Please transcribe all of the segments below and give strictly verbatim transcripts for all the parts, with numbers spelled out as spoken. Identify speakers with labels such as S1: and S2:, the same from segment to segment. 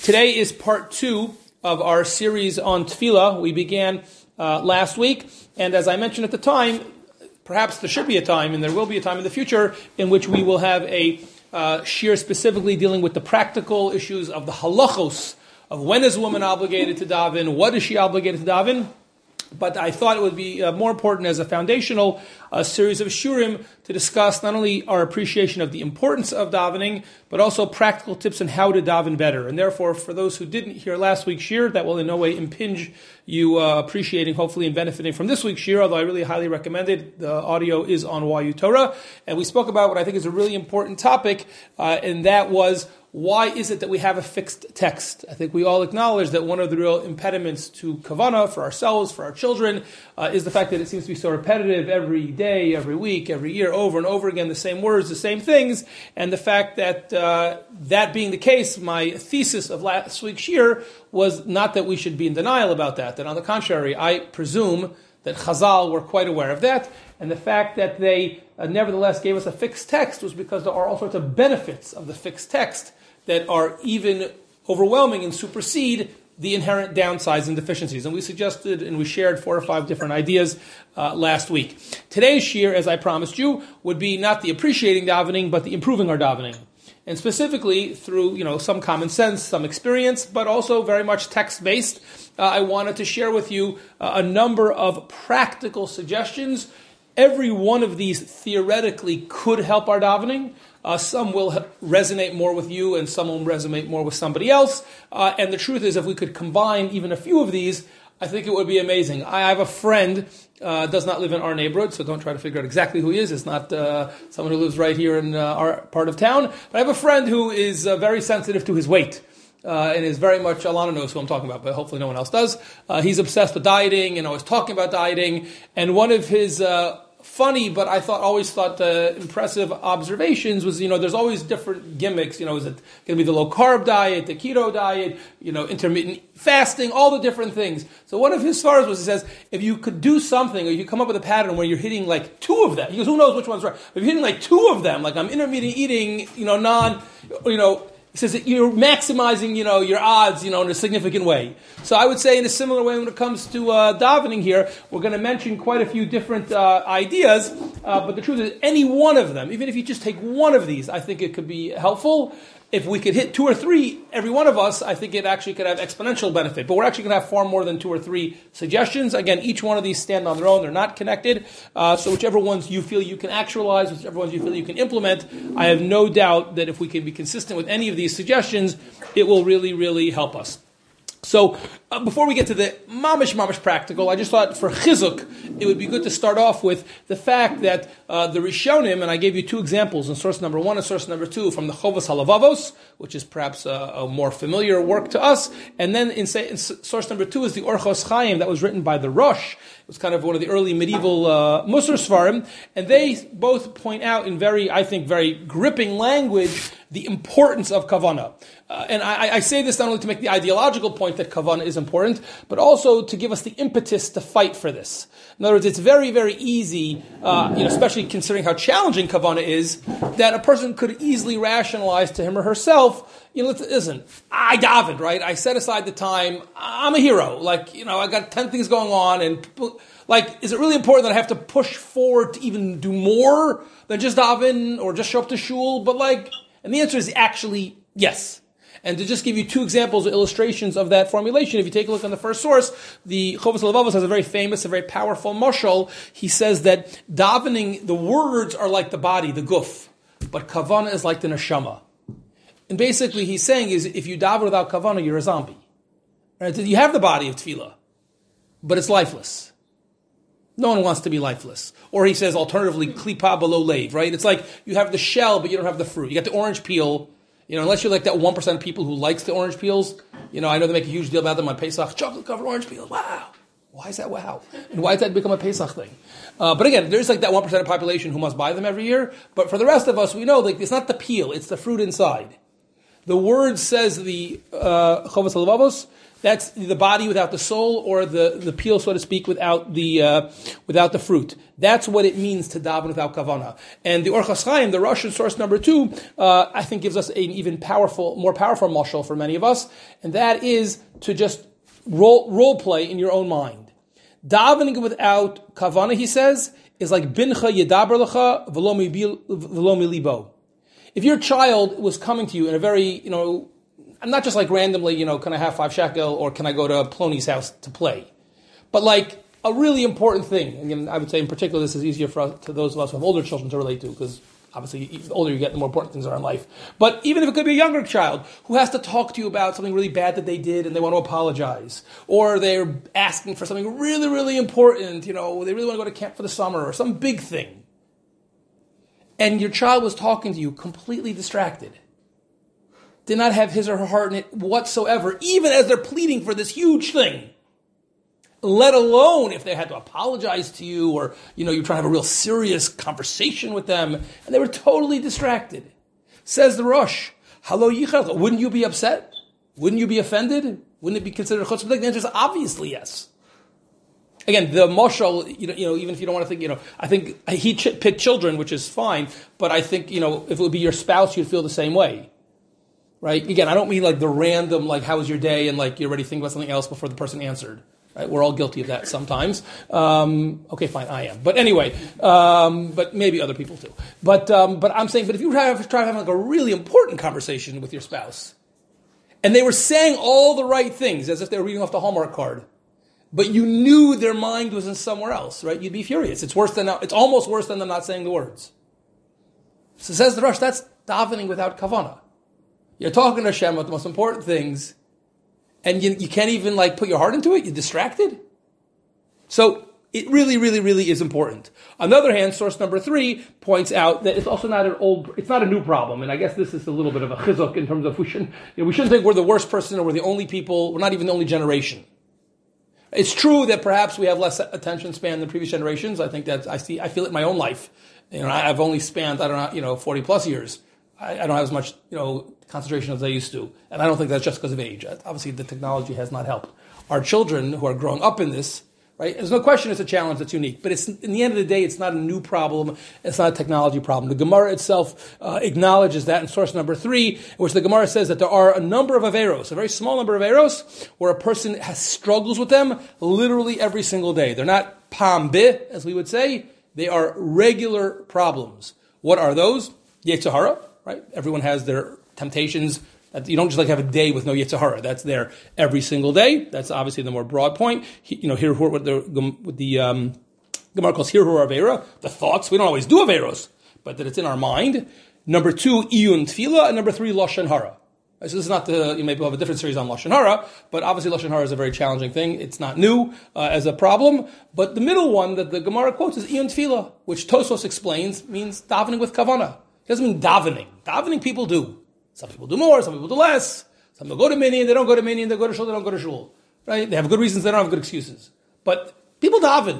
S1: Today is part two of our series on tefillah. We began uh, last week, and as I mentioned at the time, perhaps there should be a time, and there will be a time in the future, in which we will have a uh, shir specifically dealing with the practical issues of the halachos, of when is a woman obligated to daven, what is she obligated to daven. But I thought it would be uh, more important as a foundational uh, series of shurim to discuss not only our appreciation of the importance of davening, but also practical tips on how to daven better. And therefore, for those who didn't hear last week's shir, that will in no way impinge you uh, appreciating, hopefully, and benefiting from this week's shir, although I really highly recommend it. The audio is on Y U Torah. And we spoke about what I think is a really important topic, uh, and that was, why is it that we have a fixed text? I think we all acknowledge that one of the real impediments to kavanah for ourselves, for our children, uh, is the fact that it seems to be so repetitive every day, every week, every year, over and over again, the same words, the same things, and the fact that uh, that being the case, my thesis of last week's year was not that we should be in denial about that, that on the contrary, I presume that Chazal were quite aware of that, and the fact that they uh, nevertheless gave us a fixed text was because there are all sorts of benefits of the fixed text that are even overwhelming and supersede the inherent downsides and deficiencies. And we suggested and we shared four or five different ideas uh, last week. Today's shir, as I promised you, would be not the appreciating davening, but the improving our davening. And specifically through, you know, some common sense, some experience, but also very much text-based, uh, I wanted to share with you uh, a number of practical suggestions. Every one of these theoretically could help our davening. Uh, some will ha- resonate more with you, and some will resonate more with somebody else. Uh, and the truth is, if we could combine even a few of these, I think it would be amazing. I have a friend, uh, does not live in our neighborhood, so don't try to figure out exactly who he is. It's not uh, someone who lives right here in uh, our part of town. But I have a friend who is uh, very sensitive to his weight. Uh, and is very much, Alana knows who I'm talking about, but hopefully no one else does. Uh, he's obsessed with dieting and always talking about dieting. And one of his uh, funny, but I thought always thought uh, impressive observations was, you know, there's always different gimmicks. You know, is it going to be the low carb diet, the keto diet, you know, intermittent fasting, all the different things. So one of his svaras was, he says, if you could do something, or you come up with a pattern where you're hitting like two of them. He goes, who knows which one's right? But if you're hitting like two of them, like I'm intermittent eating, you know, non, you know. He says that you're maximizing, you know, your odds, you know, in a significant way. So I would say in a similar way when it comes to uh, davening here, we're going to mention quite a few different uh, ideas, uh, but the truth is any one of them, even if you just take one of these, I think it could be helpful. If we could hit two or three, every one of us, I think it actually could have exponential benefit. But we're actually going to have far more than two or three suggestions. Again, each one of these stand on their own. They're not connected. Uh, so whichever ones you feel you can actualize, whichever ones you feel you can implement, I have no doubt that if we can be consistent with any of these suggestions, it will really, really help us. So, uh, before we get to the mamish, mamish practical, I just thought for chizuk, it would be good to start off with the fact that uh, the Rishonim, and I gave you two examples in source number one and source number two from the Chovas Halavavos, which is perhaps a, a more familiar work to us, and then in, say, in source number two is the Orchos Chaim that was written by the Rosh. It was kind of one of the early medieval uh, Musar Svarim, and they both point out in very, I think, very gripping language the importance of kavanah. Uh, and I, I say this not only to make the ideological point that kavanah is important, but also to give us the impetus to fight for this. In other words, it's very, very easy, uh, you know, especially considering how challenging kavanah is, that a person could easily rationalize to him or herself, you know, listen, I davened, right? I set aside the time. I'm a hero. Like, you know, I got ten things going on, and like, is it really important that I have to push forward to even do more than just daven or just show up to shul? But like, and the answer is actually yes. And to just give you two examples or illustrations of that formulation, if you take a look on the first source, the Chovas Halavavos has a very famous, a very powerful mashal. He says that davening, the words are like the body, the guf, but kavanah is like the neshama. And basically he's saying is, if you daven without kavanah, you're a zombie. Right? You have the body of tefillah, but it's lifeless. No one wants to be lifeless. Or he says, alternatively, klipa below lave, right? It's like you have the shell, but you don't have the fruit. You got the orange peel. You know, unless you're like that one percent of people who likes the orange peels. You know, I know they make a huge deal about them on Pesach. Chocolate-covered orange peels. Wow. Why is that wow? And why does that become a Pesach thing? Uh, but again, there's like that one percent of the population who must buy them every year. But for the rest of us, we know like it's not the peel, it's the fruit inside. The word says the uh, Chovos HaLevavos. That's the body without the soul, or the, the peel, so to speak, without the uh, without the fruit. That's what it means to daven without kavana. And the Orchos Chaim, the Russian source number two, uh, I think gives us an even powerful, more powerful mashal for many of us, and that is to just role, role play in your own mind. Davening without kavana, he says, is like bincha yedaber lecha v'lo milibo. If your child was coming to you in a very, you know, not just like randomly, you know, can I have five shekel or can I go to Plony's house to play? But like a really important thing. Again, I would say in particular this is easier for us, to those of us who have older children to relate to, because obviously the older you get, the more important things are in life. But even if it could be a younger child who has to talk to you about something really bad that they did and they want to apologize, or they're asking for something really, really important, you know, they really want to go to camp for the summer or some big thing, and your child was talking to you completely distracted, did not have his or her heart in it whatsoever, even as they're pleading for this huge thing, let alone if they had to apologize to you, or, you know, you're trying to have a real serious conversation with them, and they were totally distracted. Says the Rosh, Halo Yichal, wouldn't you be upset? Wouldn't you be offended? Wouldn't it be considered chutzpah? The answer is obviously yes. Again, the mashal, you know, you know, even if you don't want to think, you know, I think he ch- picked children, which is fine, but I think, you know, if it would be your spouse, you'd feel the same way. Right? Again, I don't mean like the random, like, how was your day? And like, you're already thinking about something else before the person answered. Right? We're all guilty of that sometimes. Um, okay, fine, I am. But anyway, um, but maybe other people too. But um, but I'm saying, but if you try, try to have like a really important conversation with your spouse, and they were saying all the right things as if they were reading off the Hallmark card, but you knew their mind was in somewhere else, right? You'd be furious. It's worse than not, it's almost worse than them not saying the words. So says the Rosh, that's davening without kavanah. You're talking to Hashem about the most important things, and you, you can't even like put your heart into it. You're distracted. So it really, really, really is important. On the other hand, source number three points out that it's also not an old, it's not a new problem. And I guess this is a little bit of a chizuk in terms of we shouldn't, you know, we shouldn't think we're the worst person or we're the only people. We're not even the only generation. It's true that perhaps we have less attention span than previous generations. I think that I see, I feel it in my own life. You know, I've only spanned, I don't know, you know, forty plus years. I, I don't have as much, you know, concentration as I used to. And I don't think that's just because of age. Obviously, the technology has not helped. Our children who are growing up in this, right, there's no question it's a challenge that's unique. But it's in the end of the day, it's not a new problem. It's not a technology problem. The Gemara itself uh, acknowledges that in source number three, in which the Gemara says that there are a number of averos, a very small number of averos, where a person has struggles with them literally every single day. They're not pam bih, as we would say. They are regular problems. What are those? Yetzer hara, right? Everyone has their temptations. You don't just like have a day with no Yetzer hara. That's there every single day. That's obviously the more broad point. You know, here who are what the what the um, Gemara calls here who are avera, the thoughts. We don't always do averos, but that it's in our mind. Number two, iyun tefillah, and number three, lashon hara. So this is not the, you maybe we'll have a different series on lashon hara, but obviously lashon hara is a very challenging thing. It's not new uh, as a problem. But the middle one that the Gemara quotes is iyun tefillah, which Tosfos explains means davening with kavanah. It doesn't mean davening. Davening people do. Some people do more, some people do less. Some people go to minyan, they don't go to minyan, they go to shul, they don't go to shul. Right? They have good reasons, they don't have good excuses. But people daven.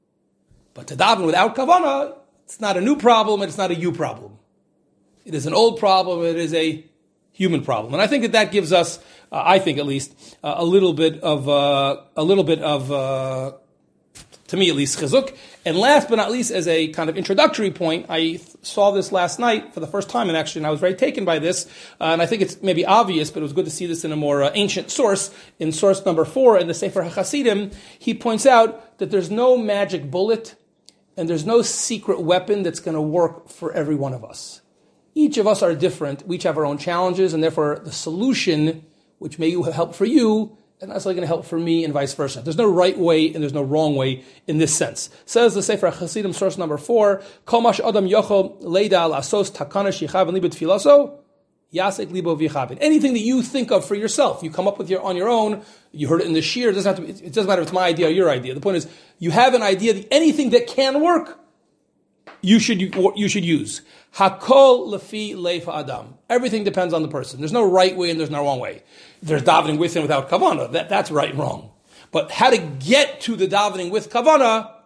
S1: But to daven without kavanah, it's not a new problem, and it's not a you problem. It is an old problem, it is a human problem. And I think that that gives us, uh, I think at least, uh, a little bit of, uh, a little bit of, uh, to me at least, chizuk. And last but not least, as a kind of introductory point, I th- saw this last night for the first time, and actually, and I was very taken by this, uh, and I think it's maybe obvious, but it was good to see this in a more uh, ancient source. In source number four, in the Sefer HaChasidim, he points out that there's no magic bullet, and there's no secret weapon that's going to work for every one of us. Each of us are different. We each have our own challenges, and therefore the solution, which may help for you, is not necessarily going to help for me, and vice versa. There's no right way and there's no wrong way in this sense. Says the Sefer HaChasidim, source number four, Kol mash adam yochel leida al asos takana shichav libet filaso yasek libo v'yichavin. Anything that you think of for yourself, you come up with your on your own. You heard it in the shir. It doesn't have to be, it doesn't matter if it's my idea or your idea. The point is, you have an idea that anything that can work, you should you should use. Hakol lefi leifa adam. Everything depends on the person. There's no right way and there's no wrong way. There's davening with and without kavanah. That, that's right and wrong. But how to get to the davening with kavanah,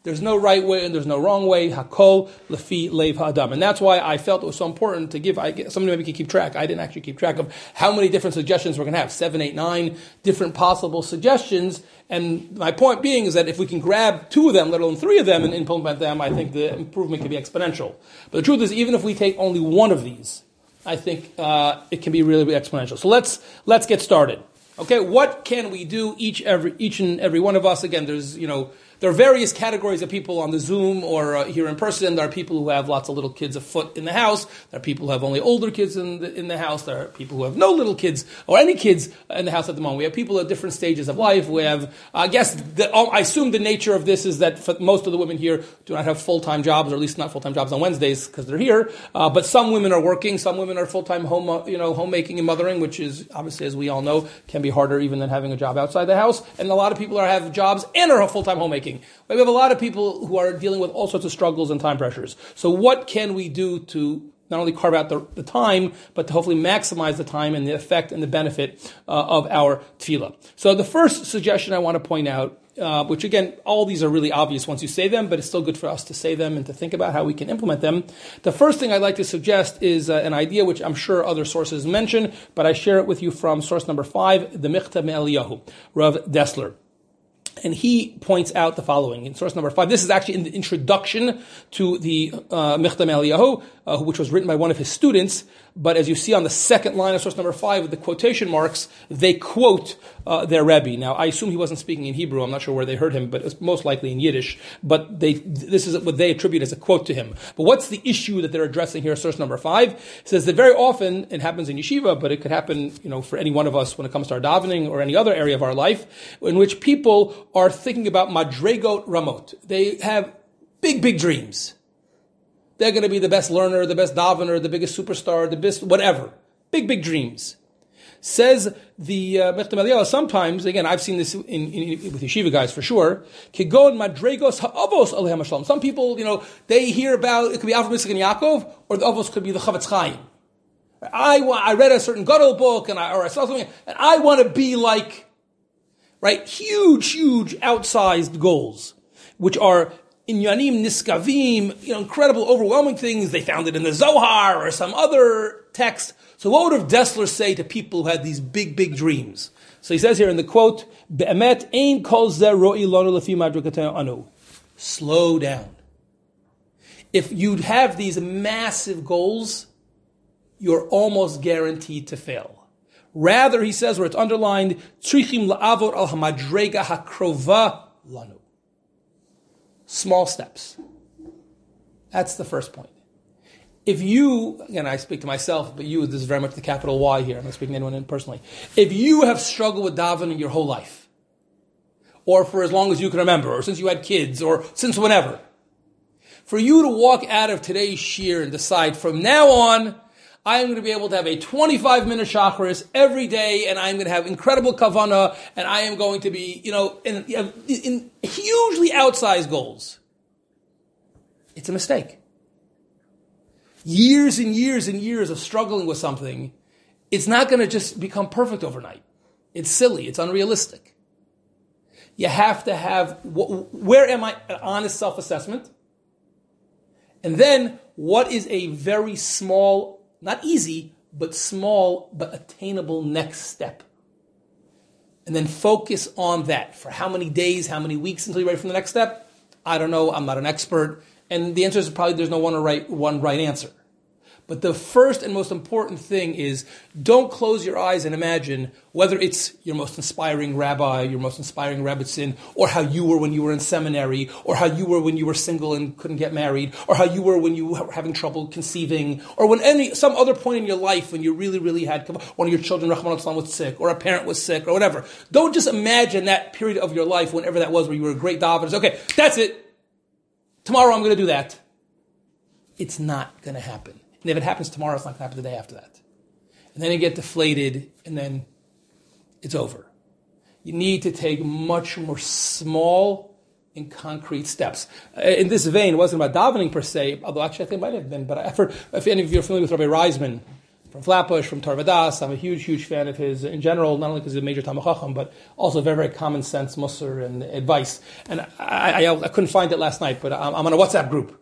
S1: There's no right way and there's no wrong way. Hakol lefi leiv ha'adam. And that's why I felt it was so important to give, I, somebody maybe can keep track. I didn't actually keep track of how many different suggestions we're going to have. Seven, eight, nine different possible suggestions. And my point being is that if we can grab two of them, let alone three of them, and implement them, I think the improvement can be exponential. But the truth is, even if we take only one of these, I think uh, it can be really, really exponential. So let's let's get started. Okay, what can we do, each every each and every one of us? Again, there's, you know, there are various categories of people on the Zoom or uh, here in person. There are people who have lots of little kids afoot in the house. There are people who have only older kids in the, in the house. There are people who have no little kids or any kids in the house at the moment. We have people at different stages of life. We have, I guess, the, I assume the nature of this is that for most of the women here do not have full-time jobs, or at least not full-time jobs on Wednesdays because they're here. Uh, but some women are working. Some women are full-time home, uh, you know, homemaking and mothering, which is obviously, as we all know, can be harder even than having a job outside the house. And a lot of people are have jobs and are full-time homemaking. We have a lot of people who are dealing with all sorts of struggles and time pressures. So what can we do to not only carve out the, the time, but to hopefully maximize the time and the effect and the benefit uh, of our tefillah? So the first suggestion I want to point out, uh, which again, all these are really obvious once you say them, but it's still good for us to say them and to think about how we can implement them. The first thing I'd like to suggest is uh, an idea which I'm sure other sources mention, but I share it with you from source number five, the Michtav Me'Eliyahu, Rav Dessler. And he points out the following in source number five. This is actually in the introduction to the uh, Michtav Me'Eliyahu, uh, which was written by one of his students. But as you see on the second line of source number five with the quotation marks, they quote uh, their Rebbe. Now, I assume he wasn't speaking in Hebrew. I'm not sure where they heard him, but it's most likely in Yiddish. But they, this is what they attribute as a quote to him. But what's the issue that they're addressing here? Source number five says that very often it happens in yeshiva, but it could happen, you know, for any one of us when it comes to our davening or any other area of our life, in which people are thinking about madregot ramot. They have big, big dreams. They're going to be the best learner, the best davener, the biggest superstar, the best whatever. Big, big dreams. Says the uh, Michtav Me'Eliyahu, sometimes, again, I've seen this in, in, with yeshiva guys for sure, Kigon madregos ha'avos alehem hashalom. Some people, you know, they hear about, it could be Avraham, Yitzchak, and Yaakov, or the avos could be the Chavetz Chaim. I, I read a certain Gadol book, and I, or I saw something, and I want to be like, right, huge, huge, outsized goals, which are inyanim niskavim, you know, incredible, overwhelming things. They found it in the Zohar or some other text. So what would Rav Dessler say to people who had these big, big dreams? So he says here in the quote, Be'emet ein kol zeh ro'i lanu lefi madrikatenu anu. Slow down. If you'd have these massive goals, you're almost guaranteed to fail. Rather, he says, where it's underlined, tzrichim la'avor al hamadrega hakrova lanu. Small steps. That's the first point. If you, again, I speak to myself, but you, this is very much the capital Y here. I'm not speaking to anyone personally. If you have struggled with davening your whole life, or for as long as you can remember, or since you had kids, or since whenever, for you to walk out of today's shiur and decide, from now on, I am going to be able to have a twenty-five minute shacharis every day, and I'm going to have incredible kavanah, and I am going to be, you know, in, in hugely outsized goals. It's a mistake. Years and years and years of struggling with something, it's not going to just become perfect overnight. It's silly. It's unrealistic. You have to have, where am I, an honest self-assessment? And then, what is a very small, not easy, but small, but attainable next step? And then focus on that. For how many days, how many weeks until you're ready for the next step? I don't know. I'm not an expert. And the answer is probably there's no one right, one right answer. But the first and most important thing is don't close your eyes and imagine whether it's your most inspiring rabbi, your most inspiring rebbitzin, or how you were when you were in seminary, or how you were when you were single and couldn't get married, or how you were when you were having trouble conceiving, or when any some other point in your life when you really, really had one of your children, Rahman al-Islam, was sick, or a parent was sick, or whatever. Don't just imagine that period of your life, whenever that was, where you were a great davener. Okay, that's it. Tomorrow I'm going to do that. It's not going to happen. And if it happens tomorrow, it's not going to happen the day after that. And then you get deflated, and then it's over. You need to take much more small and concrete steps. In this vein, it wasn't about davening per se, although actually I think it might have been, but I've heard, if any of you are familiar with Rabbi Reisman, from Flatbush, from Tarvadas. I'm a huge, huge fan of his in general, not only because he's a major Talmid Chacham, but also very, very common sense Musar and advice. And I, I, I couldn't find it last night, but I'm, I'm on a WhatsApp group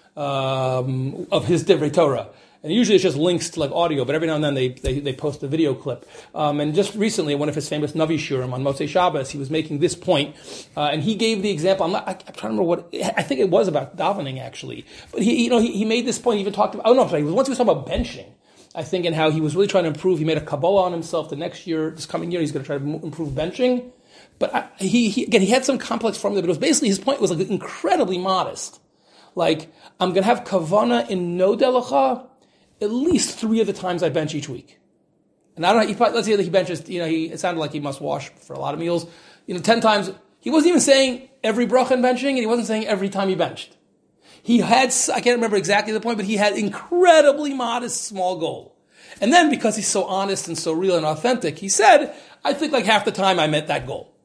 S1: um, of his Divrei Torah. And usually it's just links to like audio, but every now and then they they, they post a video clip. Um, and just recently, one of his famous Navi Shurim on Motzei Shabbos, he was making this point, uh, and he gave the example. I'm not. I, I'm trying to remember what. I think it was about davening actually, but he, you know, he, he made this point. He even talked about. Oh no, I'm sorry. Once he was talking about benching, I think, and how he was really trying to improve. He made a Kabbalah on himself. The next year, this coming year, he's going to try to improve benching. But I, he, he again, he had some complex formula, but it was basically his point was like incredibly modest. Like I'm going to have kavana in no delacha at least three of the times I bench each week. And I don't know, he probably, let's say that he benches, you know, he, it sounded like he must wash for a lot of meals. You know, ten times, he wasn't even saying every bracha in benching, and he wasn't saying every time he benched. He had, I can't remember exactly the point, but he had incredibly modest, small goal. And then, because he's so honest and so real and authentic, he said, I think like half the time I met that goal.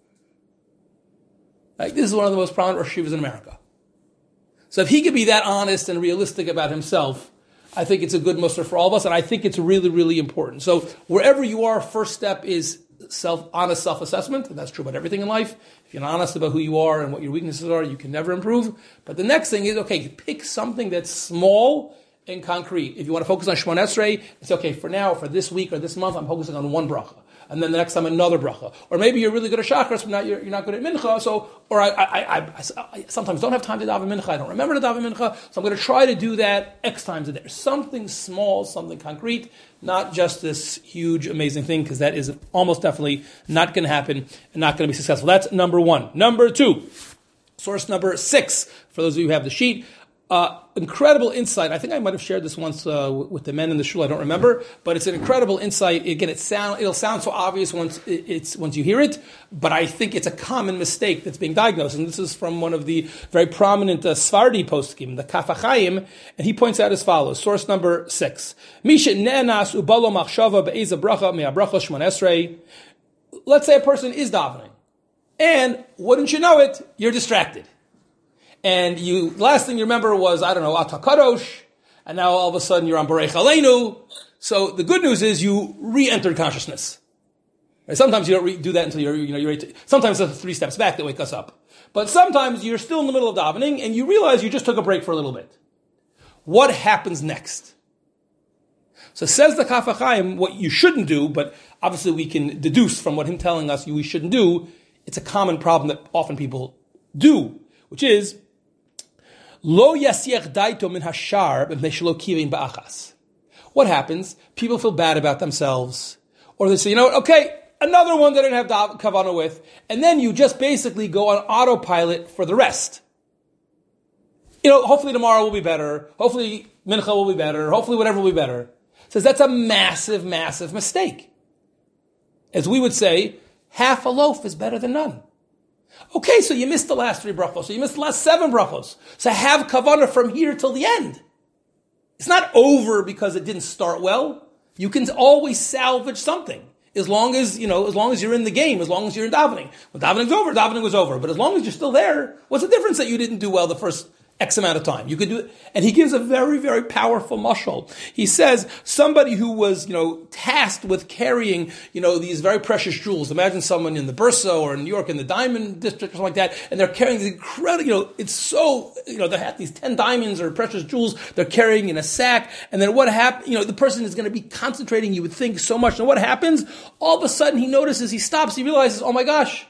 S1: Like, this is one of the most prominent Rosh Yeshivas in America. So if he could be that honest and realistic about himself, I think it's a good muster for all of us, and I think it's really, really important. So wherever you are, first step is self honest self-assessment, and that's true about everything in life. If you're not honest about who you are and what your weaknesses are, you can never improve. But the next thing is, okay, pick something that's small and concrete. If you want to focus on Shemon Esrei, it's okay, for now, for this week or this month, I'm focusing on one bracha. And then the next time another bracha. Or maybe you're really good at chakras, but not, you're, you're not good at mincha, so, or I, I, I, I, I sometimes don't have time to daven mincha, I don't remember to daven mincha, so I'm going to try to do that X times a day. Something small, something concrete, not just this huge, amazing thing, because that is almost definitely not going to happen and not going to be successful. That's number one. Number two, source number six, for those of you who have the sheet, Uh, incredible insight. I think I might have shared this once uh, with the men in the shul. I don't remember, but it's an incredible insight. Again, it sound it'll sound so obvious once it, it's once you hear it, but I think it's a common mistake that's being diagnosed. And this is from one of the very prominent uh, Sfardi poskim, the Kaf HaChaim, and he points out as follows. Source number six: Misha ne'enas ubalo machshava be'eza bracha me'abracha shmon esrei. Let's say a person is davening, and wouldn't you know it, you're distracted. And you, last thing you remember was, I don't know, Ata Kadosh, and now all of a sudden you're on Bareich Aleinu. So the good news is you re-entered consciousness. Right? Sometimes you don't re- do that until you're, you know, you're ready to, sometimes it's three steps back that wake us up. But sometimes you're still in the middle of davening and you realize you just took a break for a little bit. What happens next? So says the Kaf HaChaim, what you shouldn't do, but obviously we can deduce from what him telling us we shouldn't do, it's a common problem that often people do, which is, Lo yasiach daito min hashar b'mnei shelo kivin ba'achas. What happens? People feel bad about themselves. Or they say, you know what, okay, another one that I didn't have kavanah with. And then you just basically go on autopilot for the rest. You know, hopefully tomorrow will be better. Hopefully mincha will be better. Hopefully whatever will be better. Says that's a massive, massive mistake. As we would say, half a loaf is better than none. Okay, so you missed the last three brachos, so you missed the last seven brachos. So have kavanah from here till the end. It's not over because it didn't start well. You can always salvage something. As long as, you know, as long as you're in the game, as long as you're in davening. When davening's over, davening was over. But as long as you're still there, what's the difference that you didn't do well the first X amount of time? You could do it. And he gives a very, very powerful mashal. He says, somebody who was, you know, tasked with carrying, you know, these very precious jewels. Imagine someone in the Bursa or in New York in the Diamond District or something like that, and they're carrying these incredible, you know, it's so, you know, they have these ten diamonds or precious jewels they're carrying in a sack, and then what happens, you know, the person is going to be concentrating, you would think, so much. And what happens? All of a sudden he notices, he stops, he realizes, oh my gosh,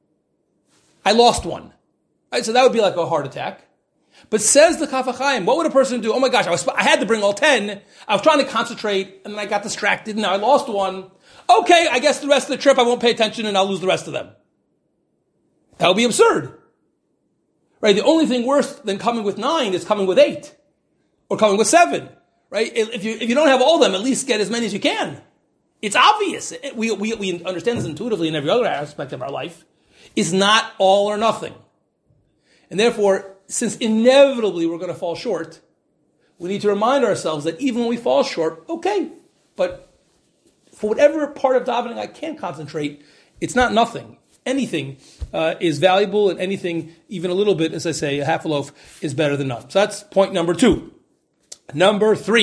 S1: I lost one. Right? So that would be like a heart attack. But says the Kaf HaChaim, what would a person do? Oh my gosh, I was, I had to bring all ten. I was trying to concentrate, and then I got distracted, and now I lost one. Okay, I guess the rest of the trip I won't pay attention, and I'll lose the rest of them. That would be absurd. Right? The only thing worse than coming with nine is coming with eight. Or coming with seven. Right? If you, if you don't have all of them, at least get as many as you can. It's obvious. We, we, we understand this intuitively in every other aspect of our life. It's not all or nothing. And therefore, since inevitably we're going to fall short, we need to remind ourselves that even when we fall short, okay, but for whatever part of davening I can't concentrate, it's not nothing. Anything uh, is valuable, and anything, even a little bit, as I say, a half a loaf is better than none. So that's point number two. Number three,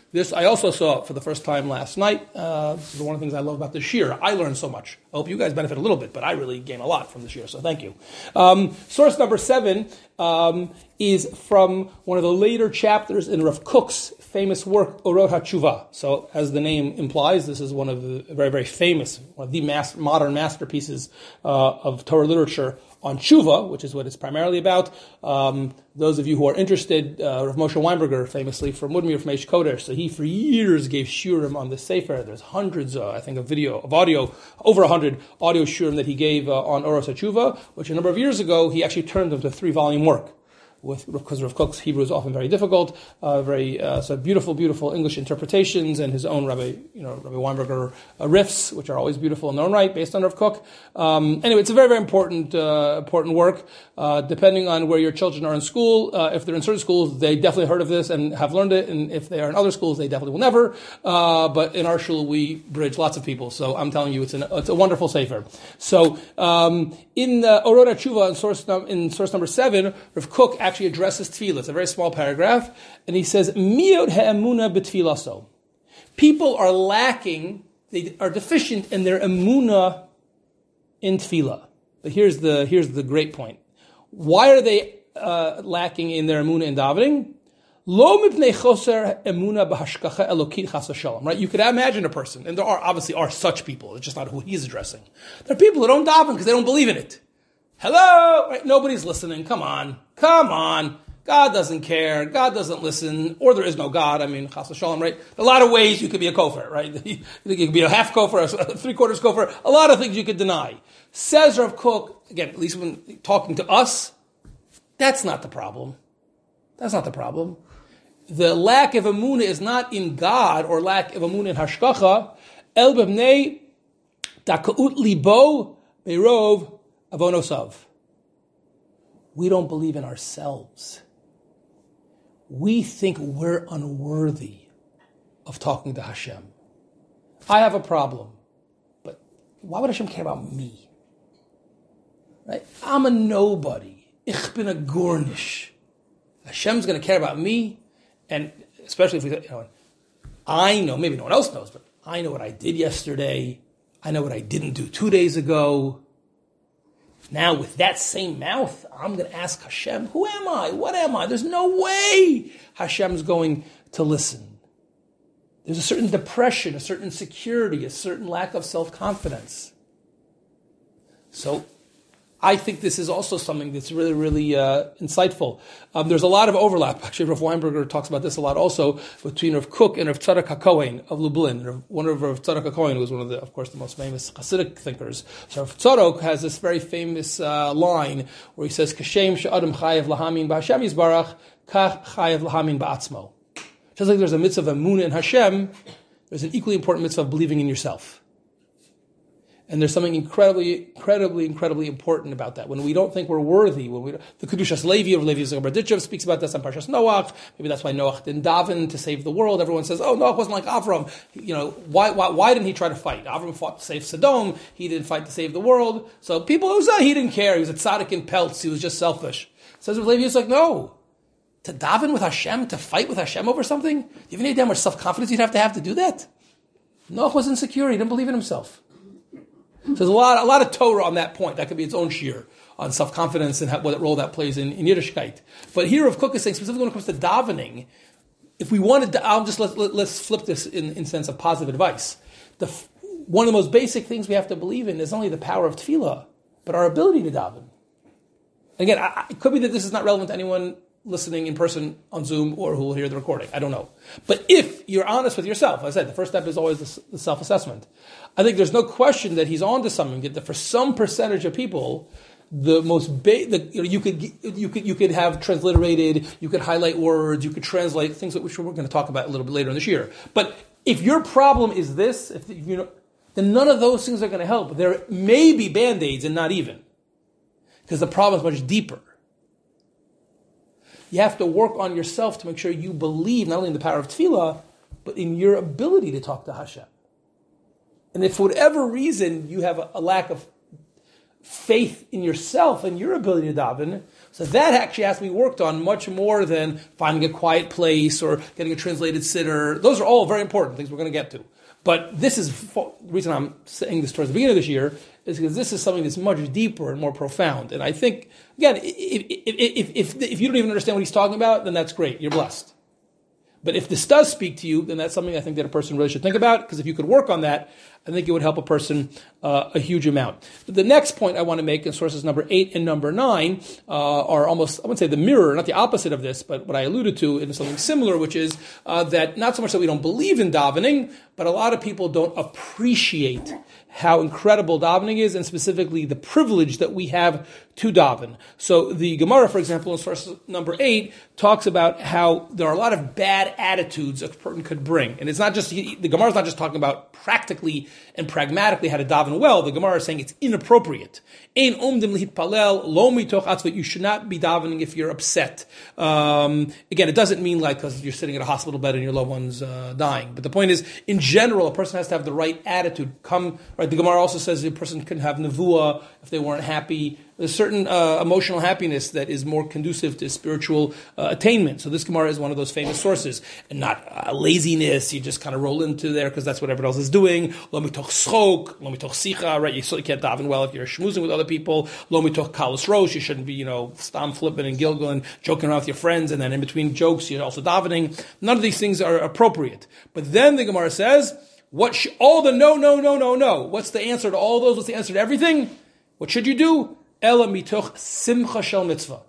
S1: This I also saw for the first time last night. Uh, this is one of the things I love about the shir. I learned so much. I hope you guys benefit a little bit, but I really gain a lot from the shir, so thank you. Um, source number seven um, is from one of the later chapters in Rav Kook's famous work, Orot HaTshuva. So, as the name implies, this is one of the very, very famous, one of the mass, modern masterpieces uh, of Torah literature on tshuva, which is what it's primarily about. Um, those of you who are interested, uh, Rav Moshe Weinberger, famously from Mudmir from Eish Kodesh, so he for years gave shurim on this sefer. There's hundreds, uh, I think, of video, of audio, over a hundred audio shurim that he gave uh, on Orot HaTshuva, which a number of years ago he actually turned them to three-volume work. With, because Rav Kook's Hebrew is often very difficult, uh, very uh, so beautiful, beautiful English interpretations, and his own Rabbi, you know, Rabbi Weinberger uh, riffs, which are always beautiful in their own right, based on Rav Kook. Um, anyway, it's a very, very important, uh, important work. Uh, depending on where your children are in school, uh, if they're in certain schools, they definitely heard of this and have learned it, and if they are in other schools, they definitely will never. Uh, but in our shul, we bridge lots of people, so I'm telling you, it's an, it's a wonderful sefer. So um, in uh, Orot HaTshuva, in source num- in source number seven, Rav Kook actually addresses tefillah. It's a very small paragraph, and he says, "Miot ha'emuna b'tfilaso." People are lacking, they are deficient in their emuna in tefillah. But here's the here's the great point. Why are they uh, lacking in their emuna in davening? Lo mipnei choser emuna b'hashkacha elokit chas v'shalom. Right? You could imagine a person, and there are obviously are such people. It's just not who he's addressing. There are people who don't daven because they don't believe in it. Hello? Right? Nobody's listening. Come on. Come on. God doesn't care. God doesn't listen. Or there is no God. I mean, chas v'shalom, right? A lot of ways you could be a kofar, right? You could be a half kofar, a three-quarters kofar. A lot of things you could deny. Says Rav Kook, again, at least when talking to us, that's not the problem. That's not the problem. The lack of emunah is not in God or lack of emunah in hashkacha. El b'bnei daka'ut libo beirov avonosav. We don't believe in ourselves. We think we're unworthy of talking to Hashem. I have a problem, but why would Hashem care about me? Right? I'm a nobody. Ich bin a gornish. Hashem's going to care about me, and especially if we, you know, I know, maybe no one else knows, but I know what I did yesterday. I know what I didn't do two days ago. Now, with that same mouth, I'm going to ask Hashem, who am I? What am I? There's no way Hashem's going to listen. There's a certain depression, a certain insecurity, a certain lack of self-confidence. So, I think this is also something that's really, really uh, insightful. Um, there's a lot of overlap. Actually, Rav Weinberger talks about this a lot also between Rav Kook and Rav Tzadok HaKohen of Lublin. One of Rav Tzadok HaKohen was one of the, of course, the most famous Hasidic thinkers. So Rav Tzadok has this very famous uh, line where he says, "Kashem she'adam chayev lahamin b'Hashem yisbarach, kach chayev lahamin ba'atzmo." Just like there's a mitzvah of emunah in Hashem, there's an equally important mitzvah of believing in yourself. And there's something incredibly, incredibly, incredibly important about that. When we don't think we're worthy, when we the Kedushas Levi of Levi Zagbarditchev speaks about this on Parshas Noach. Maybe that's why Noach didn't daven to save the world. Everyone says, "Oh, Noach wasn't like Avram. You know, why, why, why didn't he try to fight? Avram fought to save Sodom. He didn't fight to save the world. So people who say he didn't care. He was a tzaddik in pelts. He was just selfish." Says Levi, it's like, no, to daven with Hashem, to fight with Hashem over something. Do you have any idea how much self-confidence you'd have to have to do that? Noach was insecure. He didn't believe in himself. So there's a lot, a lot of Torah on that point. That could be its own shiur on self-confidence and how, what role that plays in, in Yiddishkeit. But here, Rav Kook is saying specifically when it comes to davening, if we wanted to, I'll just let, let, let's flip this in, in sense of positive advice. The one of the most basic things we have to believe in is not only the power of tefillah, but our ability to daven. Again, I, it could be that this is not relevant to anyone listening in person on Zoom or who will hear the recording. I don't know. But if you're honest with yourself, as I said, the first step is always the, the self-assessment. I think there's no question that he's on to something, that for some percentage of people, the most ba- the, you know, you could you could you could have transliterated, you could highlight words, you could translate things that which we're going to talk about a little bit later in this year. But if your problem is this, if you know, then none of those things are going to help. There may be band-aids and not even, because the problem is much deeper. You have to work on yourself to make sure you believe not only in the power of tefillah, but in your ability to talk to Hashem. And if for whatever reason you have a, a lack of faith in yourself and your ability to daven. So that actually has to be worked on much more than finding a quiet place or getting a translated sitter. Those are all very important things we're going to get to. But this is the reason I'm saying this towards the beginning of this year is because this is something that's much deeper and more profound. And I think, again, if, if, if, if you don't even understand what he's talking about, then that's great. You're blessed. But if this does speak to you, then that's something I think that a person really should think about, because if you could work on that, I think it would help a person uh, a huge amount. The next point I want to make in sources number eight and number nine uh, are almost, I wouldn't say the mirror, not the opposite of this, but what I alluded to in something similar, which is uh, that not so much that we don't believe in davening, but a lot of people don't appreciate how incredible davening is, and specifically the privilege that we have to daven. So the Gemara, for example, in source number eight, talks about how there are a lot of bad attitudes a person could bring. And it's not just, the Gemara is not just talking about practically and pragmatically how to daven well. The Gemara is saying it's inappropriate. Ein omdim lihitpalel lo mitoch atzvut. You should not be davening if you're upset. Um, again, it doesn't mean like because you're sitting at a hospital bed and your loved one's uh, dying. But the point is, in general, a person has to have the right attitude. Come, right? The Gemara also says a person can have nevuah if they weren't happy. There's certain uh, emotional happiness that is more conducive to spiritual uh, attainment. So this Gemara is one of those famous sources. And not uh, laziness, you just kind of roll into there because that's what everyone else is doing. Lo mitoch schok, lo mitoch sicha, right? You certainly can't daven well if you're schmoozing with other people. Lo mitoch kalos rosh, you shouldn't be, you know, stam flipping and gilgal and joking around with your friends, and then in between jokes, you're also davening. None of these things are appropriate. But then the Gemara says, what sh- all the no, no, no, no, no. What's the answer to all those? What's the answer to everything? What should you do? Ela mitoch simcha shel mitzvah.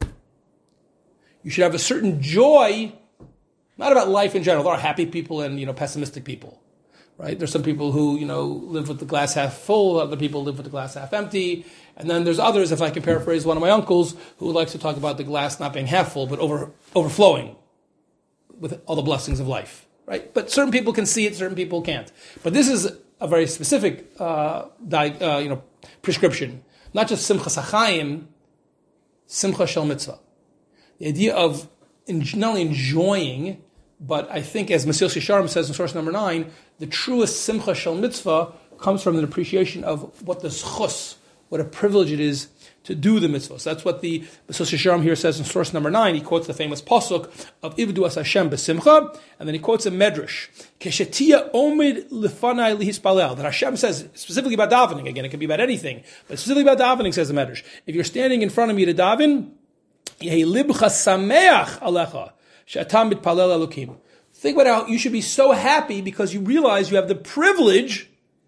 S1: You should have a certain joy, not about life in general. There are happy people and, you know, pessimistic people, right? There's some people who, you know, live with the glass half full. Other people live with the glass half empty. And then there's others, if I can paraphrase one of my uncles, who likes to talk about the glass not being half full, but over, overflowing with all the blessings of life, right? But certain people can see it, certain people can't. But this is a very specific, uh, di- uh, you know, prescription. Not just simcha sachayim, simcha shel mitzvah. The idea of in, not only enjoying, but I think, as Mesilas Yesharim says in source number nine, the truest simcha shel mitzvah comes from an appreciation of what the zchus, what a privilege it is to do the mitzvah. So that's what the Mesilas Yesharim here says in source number nine. He quotes the famous pasuk of Ivdu as Hashem b'simcha, and then he quotes a medrash, Keshetia omid lifanai lihispalel, that Hashem says specifically about davening. Again, it could be about anything, but specifically about davening, says the medrash. If you're standing in front of me to daven, yehi libcha sameach alecha she'atam mitpalel elokim. Think about how you should be so happy because you realize you have the privilege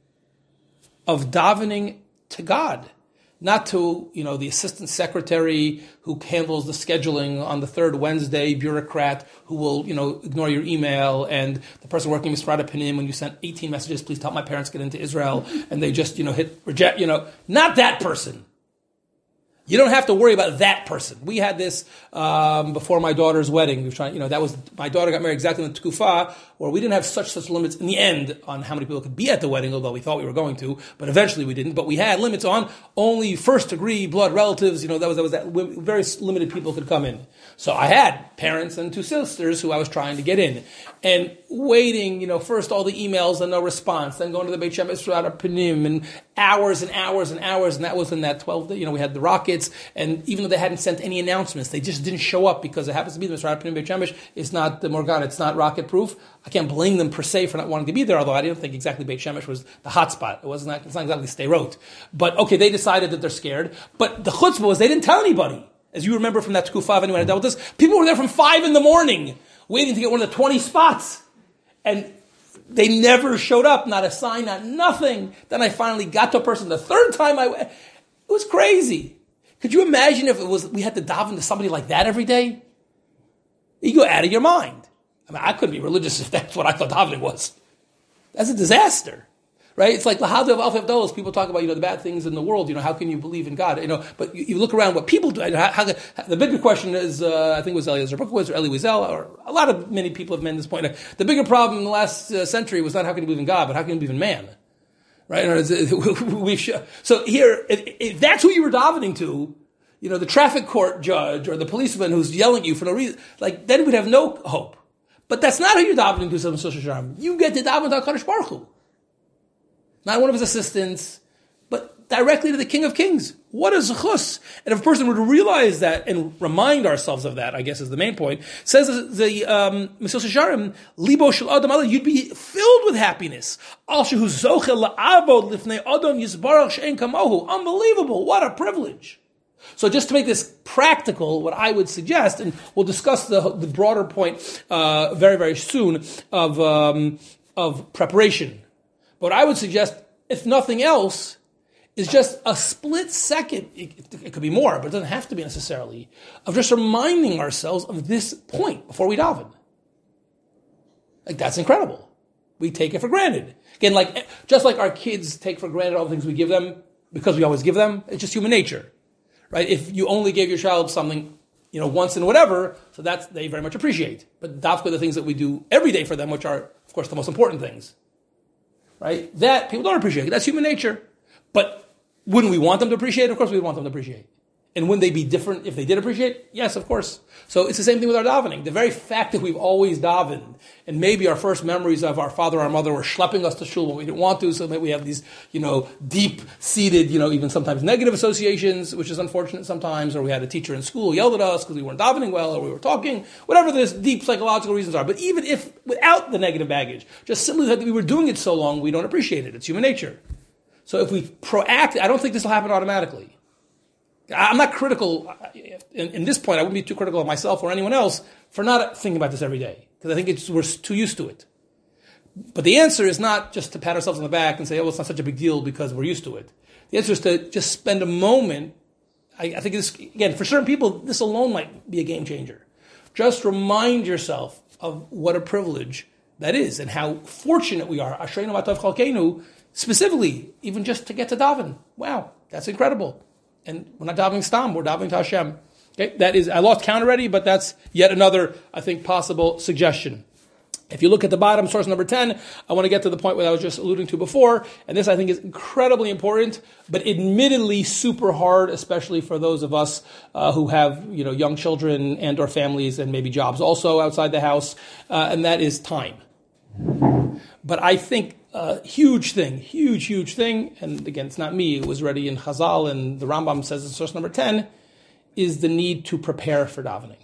S1: of davening to God. Not to, you know, the assistant secretary who handles the scheduling on the third Wednesday, bureaucrat who will, you know, ignore your email, and the person working with Misrad Panim when you sent eighteen messages, please help my parents get into Israel, and they just, you know, hit reject, you know, not that person. You don't have to worry about that person. We had this um, before my daughter's wedding. We were trying, you know, that was my daughter got married exactly in the Tkufa, where we didn't have such such limits in the end on how many people could be at the wedding, although we thought we were going to, but eventually we didn't. But we had limits on only first degree blood relatives. You know, that was that was that very limited people could come in. So I had parents and two sisters who I was trying to get in, and waiting. You know, first all the emails and no response, then going to the Beit Shemesh Misrad Panim, and hours and hours and hours, and that was in that twelve day. You know, we had the rockets, and even though they hadn't sent any announcements, they just didn't show up because it happens to be the Misrad Panim Beit Shemesh. It's not the Morgana, it's not rocket proof. I can't blame them per se for not wanting to be there, although I didn't think exactly Beit Shemesh was the hot spot. It wasn't that, it's not exactly Sderot. But okay, they decided that they're scared. But the chutzpah was they didn't tell anybody. As you remember from that Tkufa, anyone had dealt with this, people were there from five in the morning waiting to get one of the twenty spots. And they never showed up, not a sign, not nothing. Then I finally got to a person the third time I went. It was crazy. Could you imagine if it was we had to daven to somebody like that every day? You go out of your mind. I mean, I couldn't be religious if that's what I thought davening was. That's a disaster, right? It's like lahadav alf avdos. People talk about, you know, the bad things in the world. You know, how can you believe in God? You know, but you, you look around what people do. How, how, the bigger question is, uh, I think it was Eliezer Berkowitz or Elie Wiesel, or a lot of many people have made this point. The bigger problem in the last uh, century was not how can you believe in God, but how can you believe in man, right? We've so here, if, if that's who you were davening to, you know, the traffic court judge or the policeman who's yelling at you for no reason, like then we'd have no hope. But that's not who you're davening to, some social sharm. You get to daven to HaKadosh Baruch Hu. Not one of his assistants, but directly to the King of Kings. What a zechus. And if a person would realize that and remind ourselves of that, I guess is the main point, says the um, Mesilas Yesharim, Libo shel Adam Aleh, you'd be filled with happiness. Al shehu zocheh la'avod lifnei Adam yisbarach she'en kamohu. Unbelievable. What a privilege. So just to make this practical, what I would suggest, and we'll discuss the, the broader point uh, very, very soon of, um, of preparation. But what I would suggest, if nothing else, is just a split second, it, it could be more, but it doesn't have to be necessarily, of just reminding ourselves of this point before we daven. Like, that's incredible. We take it for granted. Again, like, just like our kids take for granted all the things we give them, because we always give them, it's just human nature. Right? If you only gave your child something, you know, once and whatever, so that's, they very much appreciate. But dafka, the things that we do every day for them, which are, of course, the most important things. Right? That people don't appreciate. That's human nature. But wouldn't we want them to appreciate? Of course we would want them to appreciate. And wouldn't they be different if they did appreciate? Yes, of course. So it's the same thing with our davening. The very fact that we've always davened, and maybe our first memories of our father or our mother were schlepping us to shul when we didn't want to, so that we have these, you know, deep-seated, you know, even sometimes negative associations, which is unfortunate sometimes, or we had a teacher in school who yelled at us because we weren't davening well, or we were talking, whatever the deep psychological reasons are. But even if, without the negative baggage, just simply that we were doing it so long, we don't appreciate it. It's human nature. So if we proact, I don't think this will happen automatically. I'm not critical, in, in this point, I wouldn't be too critical of myself or anyone else for not thinking about this every day, because I think it's, we're too used to it. But the answer is not just to pat ourselves on the back and say, oh, it's not such a big deal because we're used to it. The answer is to just spend a moment. I, I think this, again, for certain people, this alone might be a game changer. Just remind yourself of what a privilege that is and how fortunate we are. Ashreinu v'atov chalkeinu, specifically, even just to get to daven. Wow, that's incredible. And we're not davening stam, we're davening to Hashem. Okay, that is, I lost count already, but that's yet another, I think, possible suggestion. If you look at the bottom, source number ten, I want to get to the point where I was just alluding to before, and this I think is incredibly important, but admittedly super hard, especially for those of us uh, who have, you know, young children and or families and maybe jobs also outside the house, uh, and that is time. But I think a huge thing, huge, huge thing, and again, it's not me, it was already in Chazal, and the Rambam says in source number ten, is the need to prepare for davening.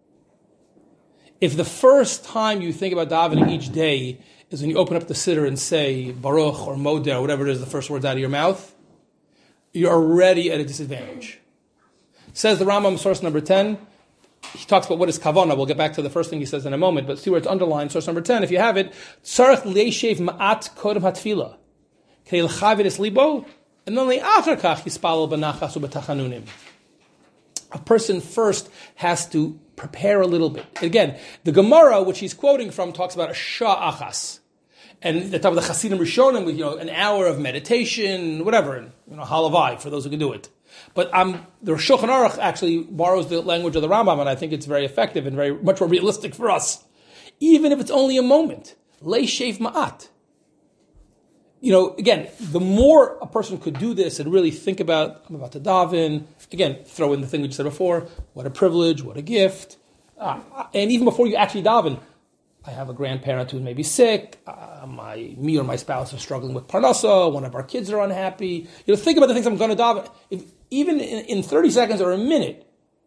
S1: If the first time you think about davening each day is when you open up the siddur and say Baruch or Modeh or whatever it is, the first words out of your mouth, you're already at a disadvantage. Says the Rambam, source number ten, he talks about what is kavanah. We'll get back to the first thing he says in a moment, but see where it's underlined, source number ten, if you have it, tzarech leishev ma'at kodem hatfila, kei l'chavir es libo, and then le'achar kach yispalel b'nachas u'b'tachanunim. A person first has to prepare a little bit. Again, the Gemara, which he's quoting from, talks about a shah achas. And the top of the Chasidim Rishonim with, you know, an hour of meditation, whatever, and, you know, halavai, for those who can do it. But um, the Shulchan Aruch actually borrows the language of the Rambam, and I think it's very effective and very much more realistic for us. Even if it's only a moment. Lei sheif ma'at. You know, again, the more a person could do this and really think about, I'm about to daven, again, throw in the thing we just said before, what a privilege, what a gift. Uh, and even before you actually daven, I have a grandparent who's maybe sick, uh, my, me or my spouse are struggling with parnasa, one of our kids are unhappy. You know, think about the things I'm going to daven. If, even in, in thirty seconds or a minute,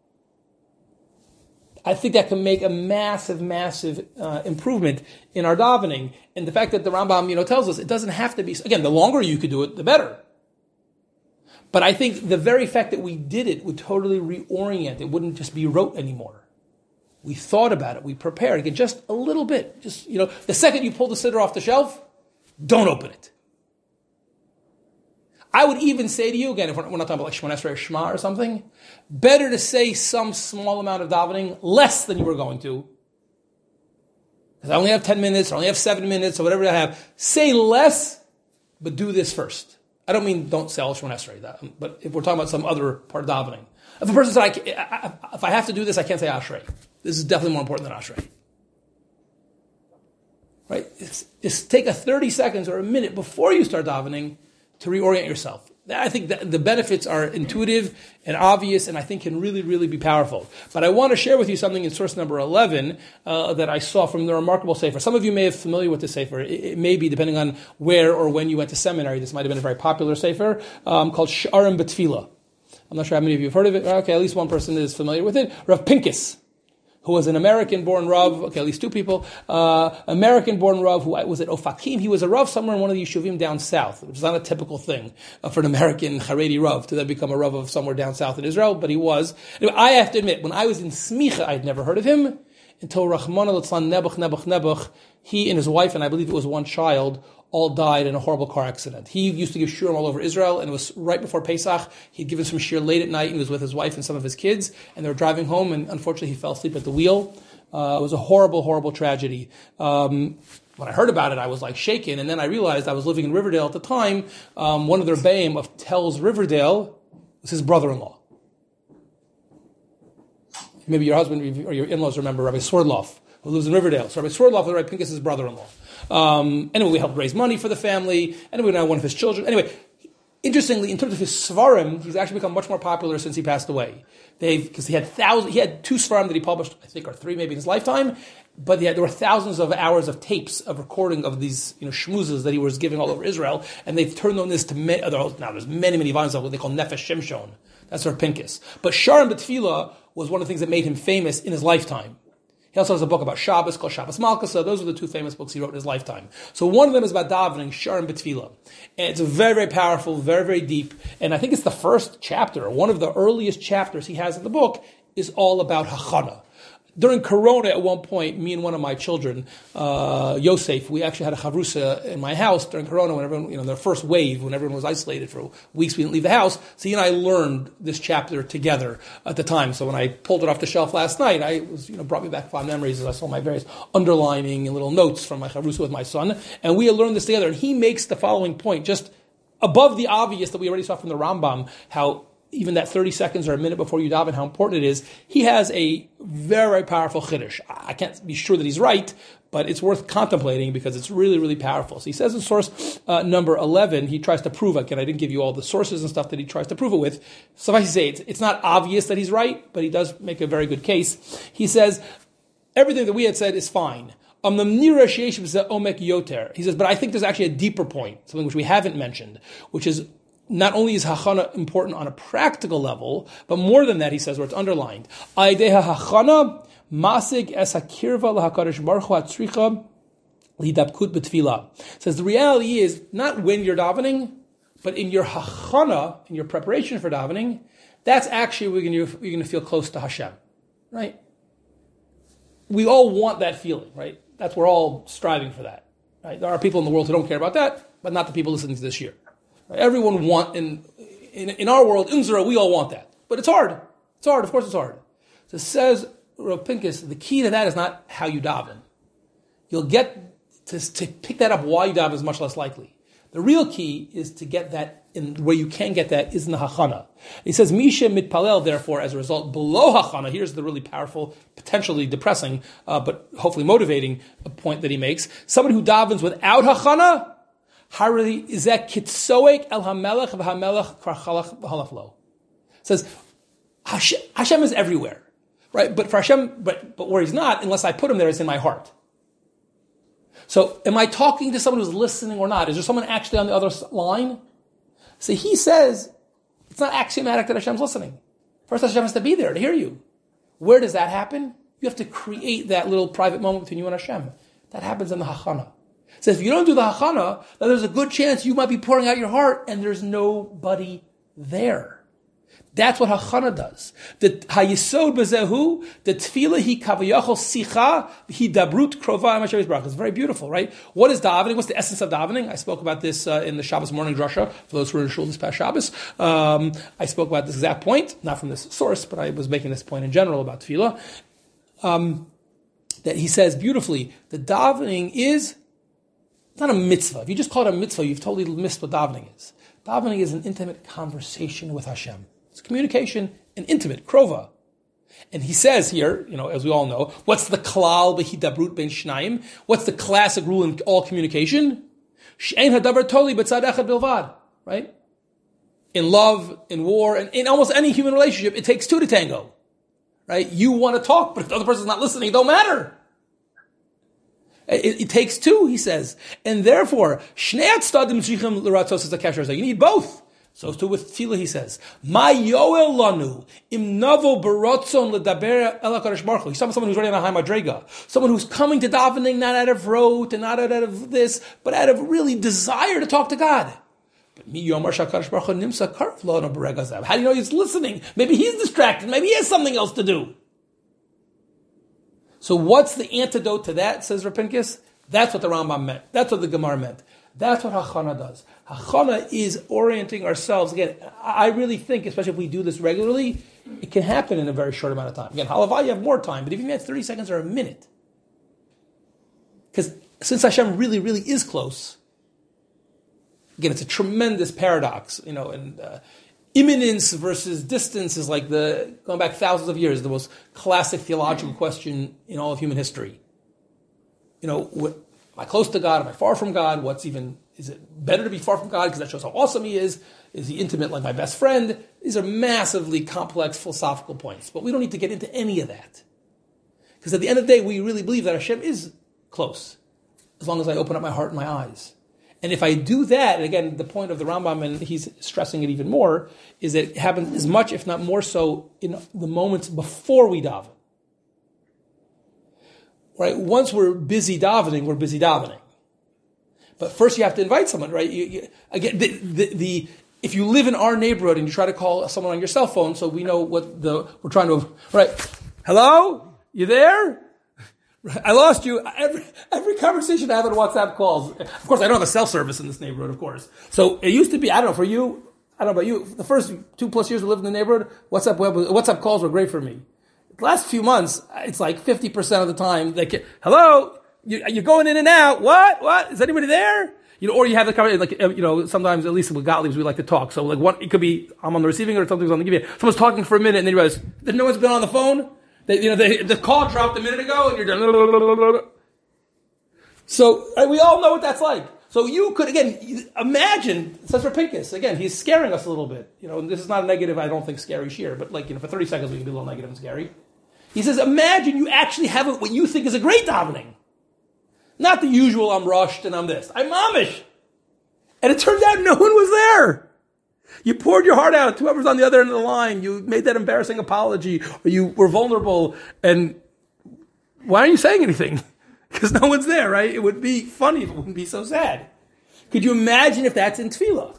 S1: I think that can make a massive, massive uh, improvement in our davening. And the fact that the Rambam, you know, tells us it doesn't have to be, again, the longer you could do it, the better. But I think the very fact that we did it would totally reorient. It wouldn't just be rote anymore. We thought about it. We prepared. Again, just a little bit. Just, you know, the second you pull the siddur off the shelf, don't open it. I would even say to you, again, if we're, we're not talking about like Shemona Esrei or Shema or something, better to say some small amount of davening, less than you were going to. Because I only have ten minutes, or I only have seven minutes, or whatever I have. Say less, but do this first. I don't mean don't say all Shemona Esrei, that, but if we're talking about some other part of davening. If a person said, I, I, if I have to do this, I can't say Ashrei. This is definitely more important than Ashrei. Right? It's, just take a thirty seconds or a minute before you start davening to reorient yourself. I think that the benefits are intuitive and obvious, and I think can really, really be powerful. But I want to share with you something in source number eleven uh, that I saw from the remarkable sefer. Some of you may be familiar with this sefer. It, it may be, depending on where or when you went to seminary, this might have been a very popular sefer um, called Sh'arim B'Tefillah. I'm not sure how many of you have heard of it. Okay, at least one person is familiar with it. Rav Pincus, who was an American-born Rav, okay, at least two people, uh, American-born Rav who was at Ofakim. He was a Rav somewhere in one of the Yeshuvim down south, which is not a typical thing uh, for an American Haredi Rav to then become a Rav of somewhere down south in Israel, but he was. Anyway, I have to admit, when I was in Smicha, I'd never heard of him until Rahman al-Tzlan Nebuch, Nebuch, Nebuch, he and his wife, and I believe it was one child, all died in a horrible car accident. He used to give shiurim all over Israel, and it was right before Pesach. He'd given some shiur late at night. He was with his wife and some of his kids, and they were driving home, and unfortunately he fell asleep at the wheel. Uh, it was a horrible, horrible tragedy. Um, when I heard about it, I was like shaken, and then I realized I was living in Riverdale at the time. Um, one of the Rebbeim of Telz Riverdale was his brother-in-law. Maybe your husband or your in-laws remember Rabbi Swerdloff, who lives in Riverdale. So Rabbi Swerdloff was Rabbi Pincus' brother-in-law. Um, anyway, we helped raise money for the family. Anyway, now one of his children. Anyway, interestingly, in terms of his svarim, he's actually become much more popular since he passed away. They've because he had thousands. He had two svarim that he published, I think, or three maybe in his lifetime. But had, there were thousands of hours of tapes of recording of these, you know, shmuzas that he was giving all over Israel, and they've turned on this to many. Now there's many, many volumes of what they call Nefesh Shimshon. That's Rav Pincus. But Sh'arim B'Tefillah was one of the things that made him famous in his lifetime. He also has a book about Shabbos called Shabbos Malkasa. Those are the two famous books he wrote in his lifetime. So one of them is about davening, Sh'arim B'Tefillah. And it's very, very powerful, very, very deep. And I think it's the first chapter, one of the earliest chapters he has in the book, is all about Hachana. During Corona, at one point, me and one of my children, uh, Yosef, we actually had a chavrusa in my house during Corona, when everyone, you know, the first wave, when everyone was isolated for weeks, we didn't leave the house. So he and I learned this chapter together at the time. So when I pulled it off the shelf last night, I was, you know, brought me back fond memories as I saw my various underlining and little notes from my chavrusa with my son. And we had learned this together. And he makes the following point, just above the obvious that we already saw from the Rambam, how even that thirty seconds or a minute before you daven, how important it is. He has a very, very powerful chiddush. I can't be sure that he's right, but it's worth contemplating because it's really, really powerful. So he says in source uh, number eleven, he tries to prove, again, I didn't give you all the sources and stuff that he tries to prove it with. Suffice to say, it's, it's not obvious that he's right, but he does make a very good case. He says, everything that we had said is fine. Um, he says, but I think there's actually a deeper point, something which we haven't mentioned, which is not only is hachana important on a practical level, but more than that, he says, where it's underlined. hachana masig es hakirva lahakadosh baruch hu hatzricha lidabkut b'tefillah. Says the reality is not when you're davening, but in your hachana, in your preparation for davening, that's actually where you're going to feel close to Hashem, right? We all want that feeling, right? That's we're all striving for that, right? There are people in the world who don't care about that, but not the people listening to this year. Everyone want in, in in our world, in Zera, we all want that. But it's hard. It's hard, of course it's hard. So it says Rav Pincus, the key to that is not how you daven. You'll get to, to pick that up while you daven is much less likely. The real key is to get that in where you can get that is in the hachana. He says, Misha mitpalel, therefore, as a result, below hachana, here's the really powerful, potentially depressing, uh, but hopefully motivating point that he makes. Somebody who davens without hachana, Harili izek kitsoek el hamelech v'hamelech kvar chalach v'halaflo. Says Hashem, Hashem is everywhere, right? But for Hashem, but but where He's not, unless I put Him there, it's in my heart. So, am I talking to someone who's listening or not? Is there someone actually on the other line? See, he says it's not axiomatic that Hashem's listening. First, Hashem has to be there to hear you. Where does that happen? You have to create that little private moment between you and Hashem. That happens in the hachana. It says if you don't do the hachana, then there's a good chance you might be pouring out your heart and there's nobody there. That's what hachana does. The hayisod bezehu, the tefillah he kavayachol sicha, he dabrut krova Hashem Yisbarach. It's very beautiful, right? What is davening? What's the essence of davening? I spoke about this uh, in the Shabbos morning drasha for those who were in shul this past Shabbos. Um, I spoke about this exact point, not from this source, but I was making this point in general about tefillah. Um, that he says beautifully, the davening is it's not a mitzvah. If you just call it a mitzvah, you've totally missed what davening is. Davening is an intimate conversation with Hashem. It's communication, an intimate, krova. And he says here, you know, as we all know, what's the klal b'hidabrut ben shnayim? What's the classic rule in all communication? She'ein hadavar toli b'tzad echad bilvad, right? In love, in war, and in almost any human relationship, it takes two to tango. Right? You want to talk, but if the other person's not listening, it don't matter. It, it takes two, he says. And therefore, you need both. So too with tefillah, he says, "Ma yoel lanu im navo baratzon ledaber el HaKadosh Baruch Hu." He's talking about someone who's already on a high madrega, someone who's coming to davening not out of rote and not out of this, but out of really desire to talk to God. But mi yomar shakadosh Baruch Hu nimsa karv lo beregazav. How do you know he's listening? Maybe he's distracted. Maybe he has something else to do. So what's the antidote to that? Says Rav Pincus. That's what the Rambam meant. That's what the Gemara meant. That's what Hachana does. Hachana is orienting ourselves. Again, I really think, especially if we do this regularly, it can happen in a very short amount of time. Again, Halavai, you have more time, but even if you have thirty seconds or a minute. Because since Hashem really, really is close, again, it's a tremendous paradox, you know, and uh, imminence versus distance is like the, going back thousands of years, the most classic theological question in all of human history. You know, what, am I close to God? Am I far from God? What's even, is it better to be far from God because that shows how awesome he is? Is he intimate like my best friend? These are massively complex philosophical points, but we don't need to get into any of that. Because at the end of the day, we really believe that Hashem is close, as long as I open up my heart and my eyes. And if I do that, and again, the point of the Rambam, and he's stressing it even more, is that it happens as much, if not more so, in the moments before we daven. Right? Once we're busy davening, we're busy davening. But first you have to invite someone, right? You, you, again, the, the, the, if you live in our neighborhood and you try to call someone on your cell phone, so we know what the, we're trying to, right? Hello? You there? I lost you. Every, every conversation I have on WhatsApp calls. Of course, I don't have a cell service in this neighborhood, of course. So it used to be, I don't know, for you, I don't know about you, the first two plus years we lived in the neighborhood, WhatsApp, web, WhatsApp calls were great for me. The last few months, it's like fifty percent of the time, they get, hello? You, you're going in and out. What? What? Is anybody there? You know, or you have the conversation, like, you know, sometimes, at least with Gottlieb's, we like to talk. So like one, it could be, I'm on the receiving end or something's on the giving end. Someone's talking for a minute and then you realize, that no one's been on the phone? They, you know, they, the call dropped a minute ago and you're done. So, right, we all know what that's like. So you could, again, imagine, says Rav Pincus, again, he's scaring us a little bit. You know, and this is not a negative, I don't think, scary sheer, but like, you know, for thirty seconds we can be a little negative and scary. He says, imagine you actually have what you think is a great davening. Not the usual, I'm rushed and I'm this. I'm Amish. And it turns out no one was there. You poured your heart out to whoever's on the other end of the line. You made that embarrassing apology, or you were vulnerable. And why aren't you saying anything? Because no one's there, right? It would be funny if it wouldn't be so sad. Could you imagine if that's in tefillah?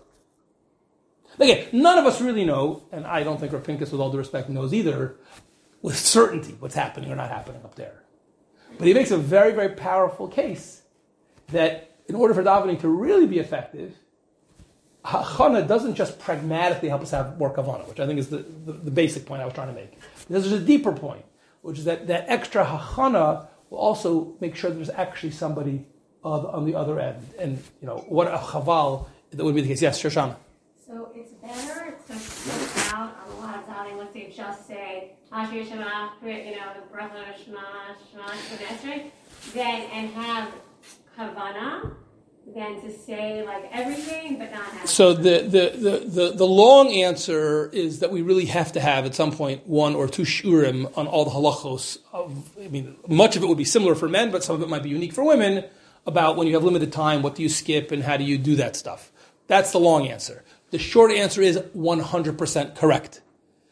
S1: Again, none of us really know, and I don't think Rav Pincus, with all due respect, knows either, with certainty what's happening or not happening up there. But he makes a very, very powerful case that in order for davening to really be effective, Hachana doesn't just pragmatically help us have more kavanah, which I think is the, the, the basic point I was trying to make. There's a deeper point, which is that that extra Hachana will also make sure there's actually somebody uh, on the other end. And, you know, what a chaval that would be the case. Yes, Shoshana.
S2: So it's better to put out on a lot of davening, let's say, just say, Hashir Shema, you know, the breath of Shema, Shema, Shema, then, and have kavanah, than to say like everything, but not have.
S1: So the, the, the, the, the long answer is that we really have to have at some point one or two shurim on all the halachos of, I mean, much of it would be similar for men, but some of it might be unique for women about when you have limited time, what do you skip and how do you do that stuff. That's the long answer. The short answer is one hundred percent correct.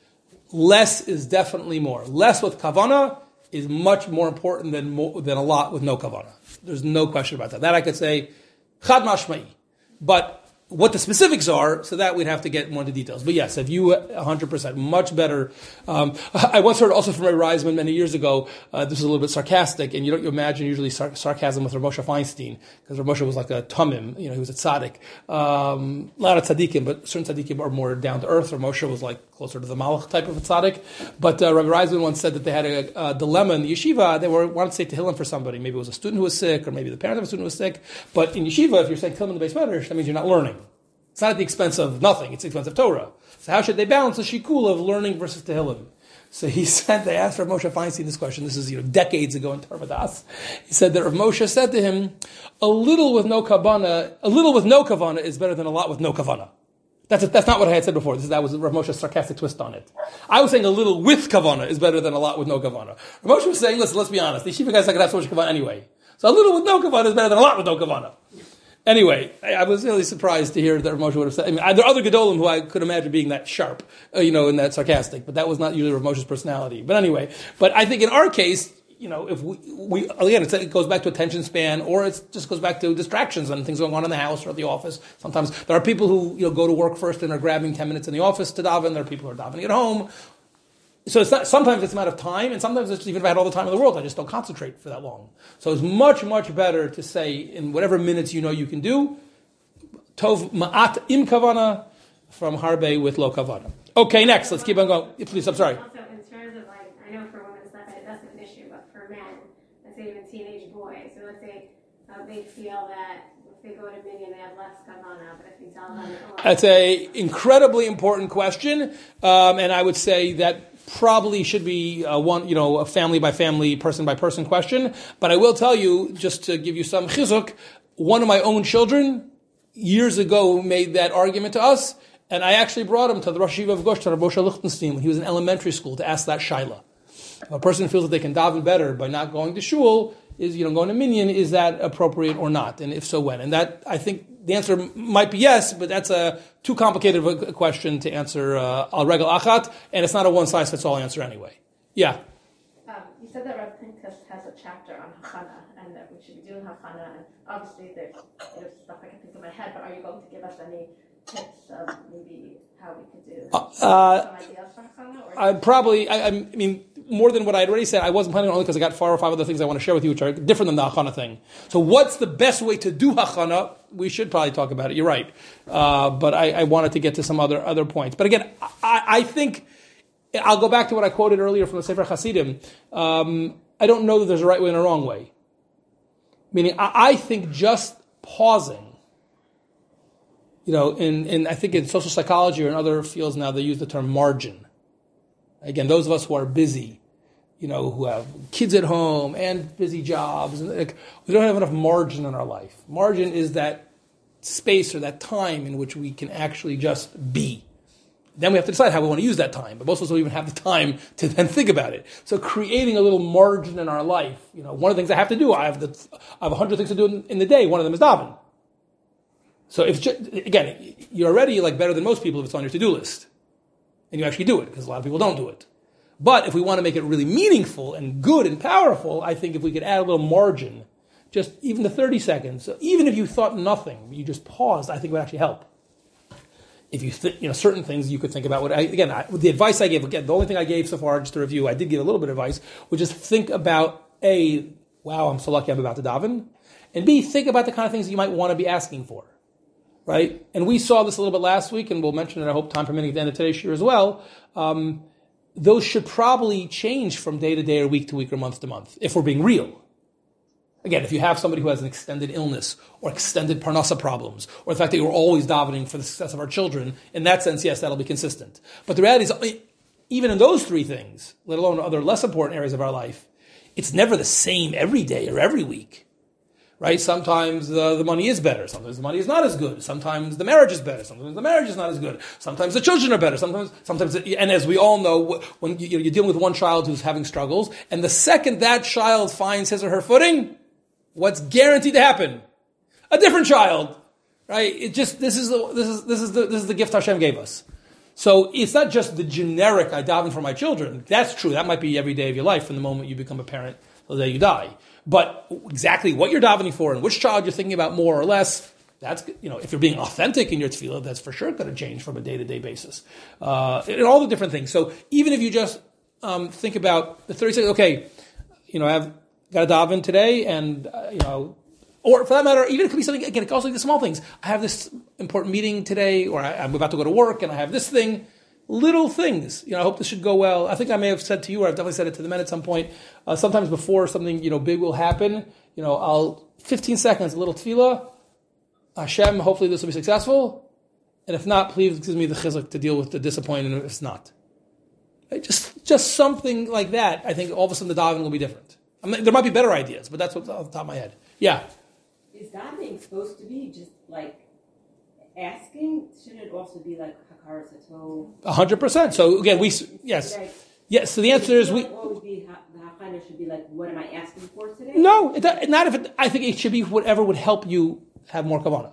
S1: Less is definitely more. Less with kavanah is much more important than more, than a lot with no kavanah. There's no question about that. That I could say chad mashma'i. But what the specifics are, so that we'd have to get more into details. But yes, if you one hundred percent, much better. Um, I once heard also from Ray Reisman many years ago, uh, this is a little bit sarcastic, and you don't you imagine usually sar- sarcasm with Rav Moshe Feinstein, because Rav Moshe was like a tamim, you know, he was a tzaddik. Um, a lot of tzaddikim, but certain tzaddikim are more down to earth. Rav Moshe was like closer to the malach type of a tzaddik. But uh, Rabbi Reisman once said that they had a, a dilemma in the yeshiva. They were wanted to say Tehillim for somebody. Maybe it was a student who was sick, or maybe the parent of a student who was sick. But in yeshiva, if you're saying Tehillim in the Beis Medrash, that means you're not learning. It's not at the expense of nothing, it's at the expense of Torah. So how should they balance the shikul of learning versus Tehillim? So he said, they asked Rav Moshe Feinstein this question, this is you know decades ago in Tarvadas. He said that Rav Moshe said to him, a little with no kavana, a little with no kavana is better than a lot with no kavana. That's a, that's not what I had said before. This is, that was Rav Moshe's sarcastic twist on it. I was saying a little with kavana is better than a lot with no kavana. Rav Moshe was saying, listen, let's be honest. The yeshiva guys are going to have so much kavana anyway. So a little with no kavana is better than a lot with no kavana. Anyway, I, I was really surprised to hear that Rav Moshe would have said. I mean, I, there are other gedolim who I could imagine being that sharp, uh, you know, and that sarcastic, but that was not usually Rav Moshe's personality. But anyway, but I think in our case, you know, if we, we again, it's, it goes back to attention span, or it just goes back to distractions and things going on in the house or at the office. Sometimes there are people who, you know, go to work first and are grabbing ten minutes in the office to daven. There are people who are davening at home. So it's not, sometimes it's a matter of time, and sometimes it's even if I had all the time in the world, I just don't concentrate for that long. So it's much, much better to say in whatever minutes you know you can do, Tov ma'at im kavana from harbe with lo kavana. Okay, next, let's keep on going. Please, I'm sorry.
S2: Also, in terms of like, I know for women it's not that that's an issue, but for men, let's say even teenage boys, so let's say uh, they feel that if they go to minyan, they have less kavana, but if you tell them, oh,
S1: that's a incredibly important question, um, and I would say that probably should be a one, you know, a family by family, person by person question. But I will tell you, just to give you some chizuk, one of my own children years ago made that argument to us, and I actually brought him to the Rosh Yeshiva of Gush, to Rav Moshe Lichtenstein, when he was in elementary school, to ask that shaila. If a person feels that they can daven better by not going to shul, is, you know, going to minyan, is that appropriate or not? And if so, when? And that, I think, the answer might be yes, but that's a too complicated of a question to answer uh, al regel achat, and it's not a one-size-fits-all answer anyway. Yeah?
S3: Um, you said that Rav Pinkus has a chapter on Hachana, and that we should be doing Hachana, and obviously there's, there's stuff I can think of in my head, but are you going to give us any tips of maybe how we could do
S1: uh,
S3: some ideas for Hachana? Or
S1: I probably, I, I mean, more than what I had already said, I wasn't planning on only because I got four or five other things I want to share with you, which are different than the Hachana thing. So what's the best way to do Hachana? We should probably talk about it. You're right. Uh, but I, I wanted to get to some other, other points. But again, I, I think, I'll go back to what I quoted earlier from the Sefer Hasidim. Um, I don't know that there's a right way and a wrong way. Meaning, I, I think just pausing, you know, in, in, I think in social psychology or in other fields now, they use the term margin. Again, those of us who are busy, you know, who have kids at home and busy jobs, and like, we don't have enough margin in our life. Margin is that space or that time in which we can actually just be. Then we have to decide how we want to use that time, but most of us don't even have the time to then think about it. So creating a little margin in our life, you know, one of the things I have to do, I have the, I have a hundred things to do in, in the day. One of them is daven. So if, again, you're already like better than most people if it's on your to-do list. And you actually do it, because a lot of people don't do it. But if we want to make it really meaningful and good and powerful, I think if we could add a little margin, just even the thirty seconds, so even if you thought nothing, you just paused, I think it would actually help. If you, th- you know, certain things you could think about. What I, again, I, the advice I gave, again, the only thing I gave so far, just to review, I did give a little bit of advice, which is think about, A, wow, I'm so lucky I'm about to daven, and B, think about the kind of things that you might want to be asking for. Right? And we saw this a little bit last week, and we'll mention it, I hope, time permitting, at the end of today's year as well. Um, those should probably change from day to day or week to week or month to month, if we're being real. Again, if you have somebody who has an extended illness or extended parnasa problems, or the fact that you're always davening for the success of our children, in that sense, yes, that'll be consistent. But the reality is, even in those three things, let alone other less important areas of our life, it's never the same every day or every week. Right? Sometimes uh, the money is better. Sometimes the money is not as good. Sometimes the marriage is better. Sometimes the marriage is not as good. Sometimes the children are better. Sometimes, sometimes, it, and as we all know, when you, you're dealing with one child who's having struggles, and the second that child finds his or her footing, what's guaranteed to happen? A different child, right? It just this is the, this is this is the this is the gift Hashem gave us. So it's not just the generic I daven for my children. That's true. That might be every day of your life from the moment you become a parent till the day you die. But exactly what you're davening for and which child you're thinking about more or less, that's, you know, if you're being authentic in your tefillah, that's for sure going to change from a day-to-day basis. Uh, and all the different things. So even if you just um, think about the thirty seconds, okay, you know, I've got to daven today, and, uh, you know, or for that matter, even if it could be something, again, it can also be the small things. I have this important meeting today, or I, I'm about to go to work, and I have this thing. Little things, you know, I hope this should go well. I think I may have said to you, or I've definitely said it to the men at some point, uh, sometimes before something, you know, big will happen, you know, I'll, fifteen seconds, a little tefillah, Hashem, hopefully this will be successful, and if not, please give me the chizuk to deal with the disappointment if it's not. Right? Just, just something like that, I think all of a sudden the davening will be different. I mean, there might be better ideas, but that's what's off the top of my head. Yeah?
S4: Is davening supposed to be just like asking, shouldn't it also be like Hakar Sato?
S1: A hundred percent. So again, we yes,
S4: Like,
S1: yes. So the answer is we.
S4: always be the Hakana should be like, what am I asking for today?
S1: No, it, not if it, I think it should be whatever would help you have more kavanah.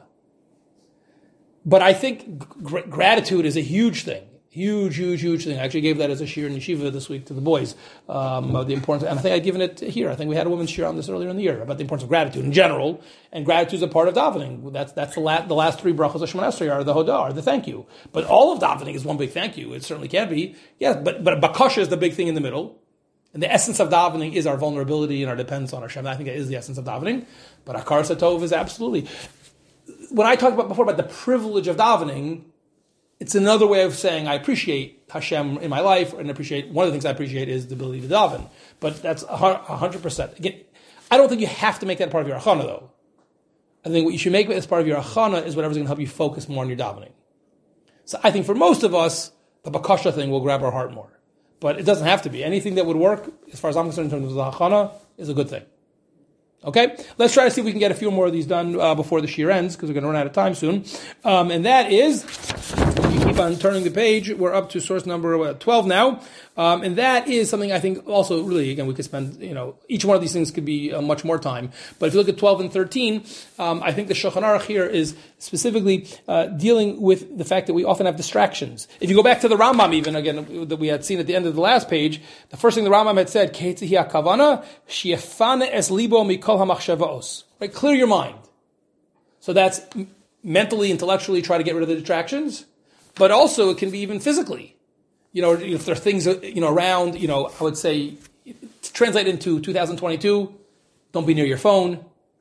S1: But I think gr- gratitude is a huge thing. Huge, huge, huge thing. I actually gave that as a shir in yeshiva this week to the boys. Um, about the importance, and I think I'd given it here. I think we had a women's shir on this earlier in the year about the importance of gratitude in general. And gratitude is a part of davening. That's that's the last the last three brachos of Shemona Esrei are the hodah, are the thank you. But all of davening is one big thank you. It certainly can be. Yes, but but bakasha is the big thing in the middle. And the essence of davening is our vulnerability and our dependence on Hashem. I think that is the essence of davening. But Hakar Satov is absolutely. When I talked about before about the privilege of davening, it's another way of saying I appreciate Hashem in my life, and appreciate one of the things I appreciate is the ability to daven. But that's a hundred percent. Again, I don't think you have to make that part of your achana though. I think what you should make as part of your achana is whatever's going to help you focus more on your davening. So I think for most of us, the bakasha thing will grab our heart more. But it doesn't have to be. Anything that would work, as far as I'm concerned, in terms of the achana, is a good thing. Okay? Let's try to see if we can get a few more of these done uh, before the shir ends, because we're going to run out of time soon. Um, and that is, you keep on turning the page, we're up to source number uh, twelve now. Um, and that is something I think also really, again, we could spend, you know, each one of these things could be uh, much more time. But if you look at twelve and thirteen, um, I think the Shulchan Aruch here is specifically uh, dealing with the fact that we often have distractions. If you go back to the Rambam even, again, that we had seen at the end of the last page, the first thing the Rambam had said, Keitzihi hakavana, shiefane es libo mikol hamachshavaos. Right? Clear your mind. So that's mentally, intellectually try to get rid of the distractions, but also it can be even physically. You know, if there are things, you know, around, you know, I would say, to translate into two thousand twenty-two, don't be near your phone,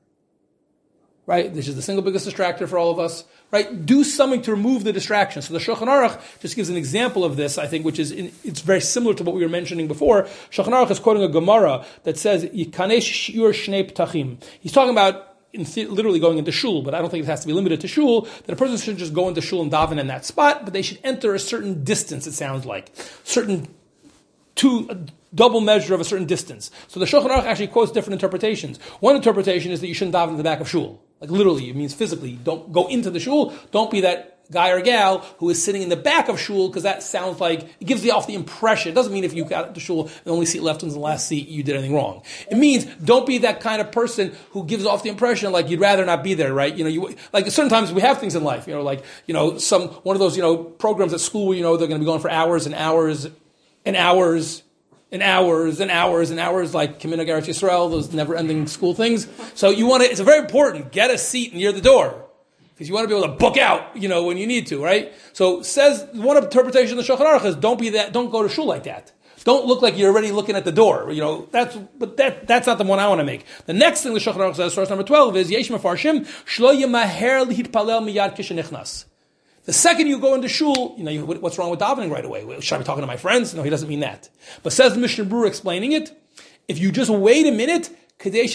S1: right? This is the single biggest distractor for all of us, right? Do something to remove the distraction. So the Shulchan Aruch just gives an example of this, I think, which is, in, it's very similar to what we were mentioning before. Shulchan Aruch is quoting a Gemara that says, Yikanesh shiur shnei ptachim. He's talking about in the, literally going into shul, but I don't think it has to be limited to shul, that a person should just go into shul and daven in that spot, but they should enter a certain distance, it sounds like. Certain two, a double measure of a certain distance. So the Shulchan Aruch actually quotes different interpretations. One interpretation is that you shouldn't daven in the back of shul. Like literally, it means physically. Don't go into the shul. Don't be that guy or gal who is sitting in the back of shul, because that sounds like, it gives you off the impression. It doesn't mean if you got to shul and the only seat left was the last seat, you did anything wrong. It means don't be that kind of person who gives off the impression like you'd rather not be there, right? You know, you, like certain times we have things in life, you know, like, you know, some, one of those, you know, programs at school where, you know, they're going to be going for hours and hours and hours and hours and hours and hours, like Kimina Garet Yisrael, those never-ending school things. So you want to, it's very important, get a seat near the door. Because you want to be able to book out, you know, when you need to, right? So says, one interpretation of the Shulchan Aruch is don't be that, don't go to shul like that. Don't look like you're already looking at the door, you know, that's, but that, that's not the one I want to make. The next thing the Shulchan Aruch says, source number twelve, is, Yesh mefarshim, shlo yemaher lihitpalel miyad kishenichnas. The second you go into shul, you know, you, what's wrong with davening right away? Should I be talking to my friends? No, he doesn't mean that. But says the Mishnah Berurah explaining it, if you just wait a minute, clear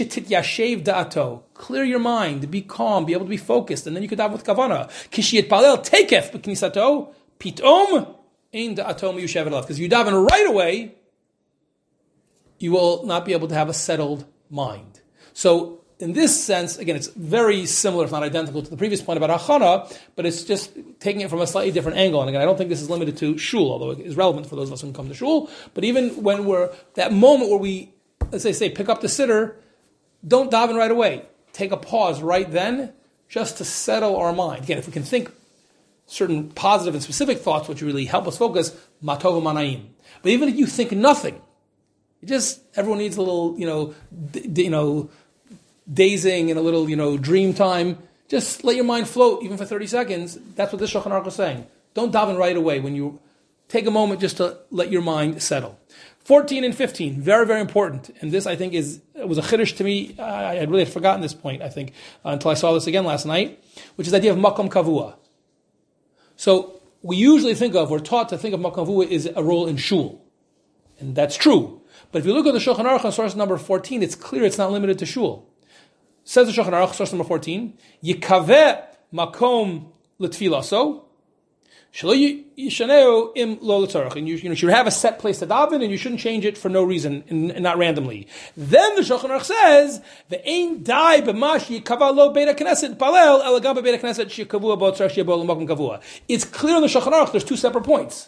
S1: your mind, be calm, be able to be focused, and then you could daven with kavana. Takef b'knisato pitom ein da'ato miyushevet alav. Because you daven right away, you will not be able to have a settled mind. So, in this sense, again, it's very similar, if not identical, to the previous point about achana, but it's just taking it from a slightly different angle. And again, I don't think this is limited to shul, although it is relevant for those of us who come to shul. But even when we're, that moment where we, let's say, say pick up the sitter, don't daven right away. Take a pause right then, just to settle our mind. Again, if we can think certain positive and specific thoughts, which really help us focus, matov manayim. But even if you think nothing, you just, everyone needs a little, you know, d- d- you know, dazing and a little, you know, dream time. Just let your mind float, even for thirty seconds. That's what this Shulchan Aruch is saying. Don't daven right away. When you take a moment just to let your mind settle. fourteen and fifteen, very, very important. And this, I think, is was a chiddush to me. I had really had forgotten this point, I think, uh, until I saw this again last night, which is the idea of makom kavua. So we usually think of, we're taught to think of makom kavua is a role in shul. And that's true. But if you look at the Shulchan Aruch on source number fourteen, it's clear it's not limited to shul. Says the Shulchan Aruch, source number fourteen, Yikaveh makom l'tfilaso, Shelo yishaneu im lo l'tzorach. And you, you know, should have a set place to daven, and you shouldn't change it for no reason and, and not randomly. Then the Shulchan Aruch says, "Ve'ein dai b'mash yikava lo beit hakneset palel elagam beit hakneset shekavua b'otzar shebo l'makom kavua." It's clear in the Shulchan Aruch there's two separate points.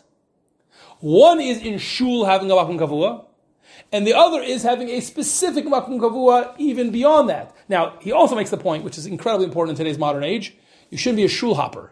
S1: One is in shul having a makom kavua, and the other is having a specific makom kavua even beyond that. Now, he also makes the point, which is incredibly important in today's modern age, you shouldn't be a shul hopper.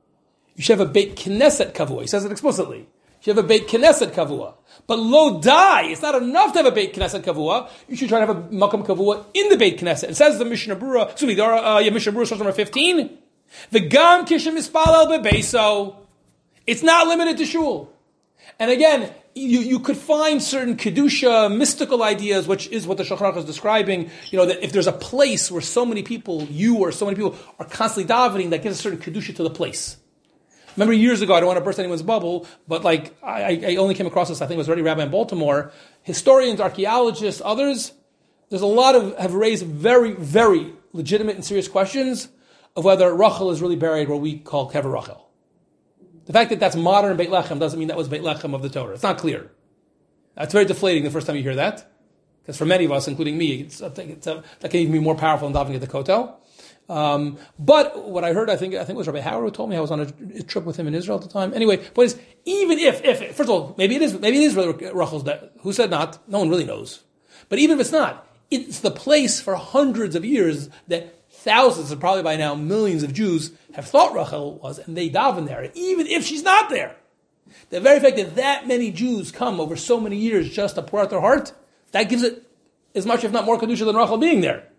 S1: You should have a Beit Knesset Kavua. He says it explicitly. You should have a Beit Knesset Kavua. But lo dai, it's not enough to have a Beit Knesset Kavua. You should try to have a Makam Kavua in the Beit Knesset. It says the Mishnah Berurah, excuse me, the uh, yeah, Mishnah Berurah, source number fifteen. The Gam Kishim Mispalel Bebeso. It's not limited to shul. And again, you, you could find certain Kedusha, mystical ideas, which is what the Shulchan Aruch is describing. You know, that if there's a place where so many people, you or so many people, are constantly davening, that gives a certain Kedusha to the place. Remember years ago, I don't want to burst anyone's bubble, but like, I, I only came across this, I think it was already Rabbi in Baltimore. Historians, archaeologists, others, there's a lot of, have raised very, very legitimate and serious questions of whether Rachel is really buried where we call Kever Rachel. The fact that that's modern Beit Lechem doesn't mean that was Beit Lechem of the Torah. It's not clear. It's very deflating the first time you hear that. Because for many of us, including me, it's, I think it's a, that can even be more powerful than davening at the Kotel. Um, but what I heard, I think, I think it was Rabbi Howard who told me. I was on a, a trip with him in Israel at the time. Anyway, but is even if, if, first of all, maybe it is, maybe it is Rachel's death. Who said not? No one really knows. But even if it's not, it's the place for hundreds of years that thousands, and probably by now millions of Jews have thought Rachel was, and they daven there, even if she's not there. The very fact that that many Jews come over so many years just to pour out their heart, that gives it as much, if not more, Kedusha than Rachel being there.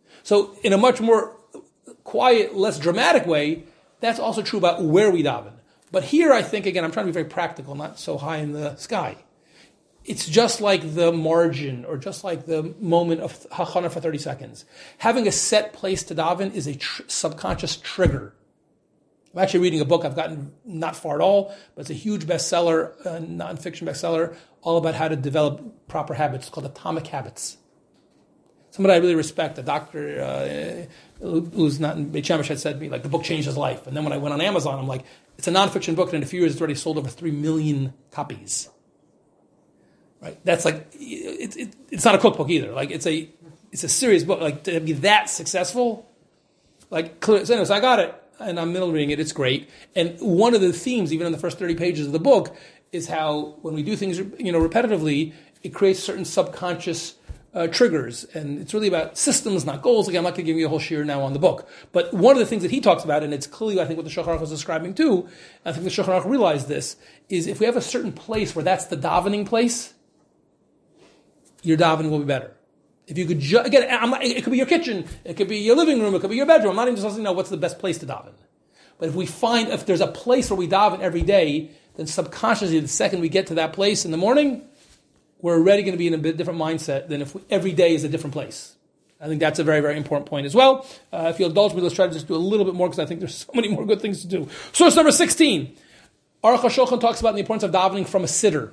S1: So in a much more quiet, less dramatic way, that's also true about where we daven. But here, I think, again, I'm trying to be very practical, not so high in the sky. It's just like the margin, or just like the moment of hachana for thirty seconds. Having a set place to daven is a tr- subconscious trigger. I'm actually reading a book I've gotten not far at all, but it's a huge bestseller, a non-fiction bestseller, all about how to develop proper habits. It's called Atomic Habits. Somebody I really respect, a doctor uh, who's not in Beit Shemesh, had said to me, like, the book changed his life. And then when I went on Amazon, I'm like, it's a non-fiction book, and in a few years it's already sold over three million copies. Right? That's like, it, it, it's not a cookbook either. Like, it's a it's a serious book. Like, to be that successful, like, clear. So, anyway, so I got it, and I'm middle reading it. It's great. And one of the themes, even in the first thirty pages of the book, is how when we do things, you know, repetitively, it creates certain subconscious Uh, triggers, and it's really about systems, not goals. Again, I'm not going to give you a whole shir now on the book, but one of the things that he talks about, and it's clearly, I think, what the Shulchan Aruch was describing too, I think the Shulchan Aruch realized this, is if we have a certain place where that's the davening place, your davening will be better. If you could, ju- again, I'm not, it could be your kitchen, it could be your living room, it could be your bedroom. I'm not even just saying, know what's the best place to daven. But if we find, if there's a place where we daven every day, then subconsciously, the second we get to that place in the morning, we're already going to be in a bit different mindset than if we, every day is a different place. I think that's a very, very important point as well. Uh, if you'll indulge me, let's try to just do a little bit more, because I think there's so many more good things to do. Source number sixteen. Aruch HaShulchan talks about the importance of davening from a sitter.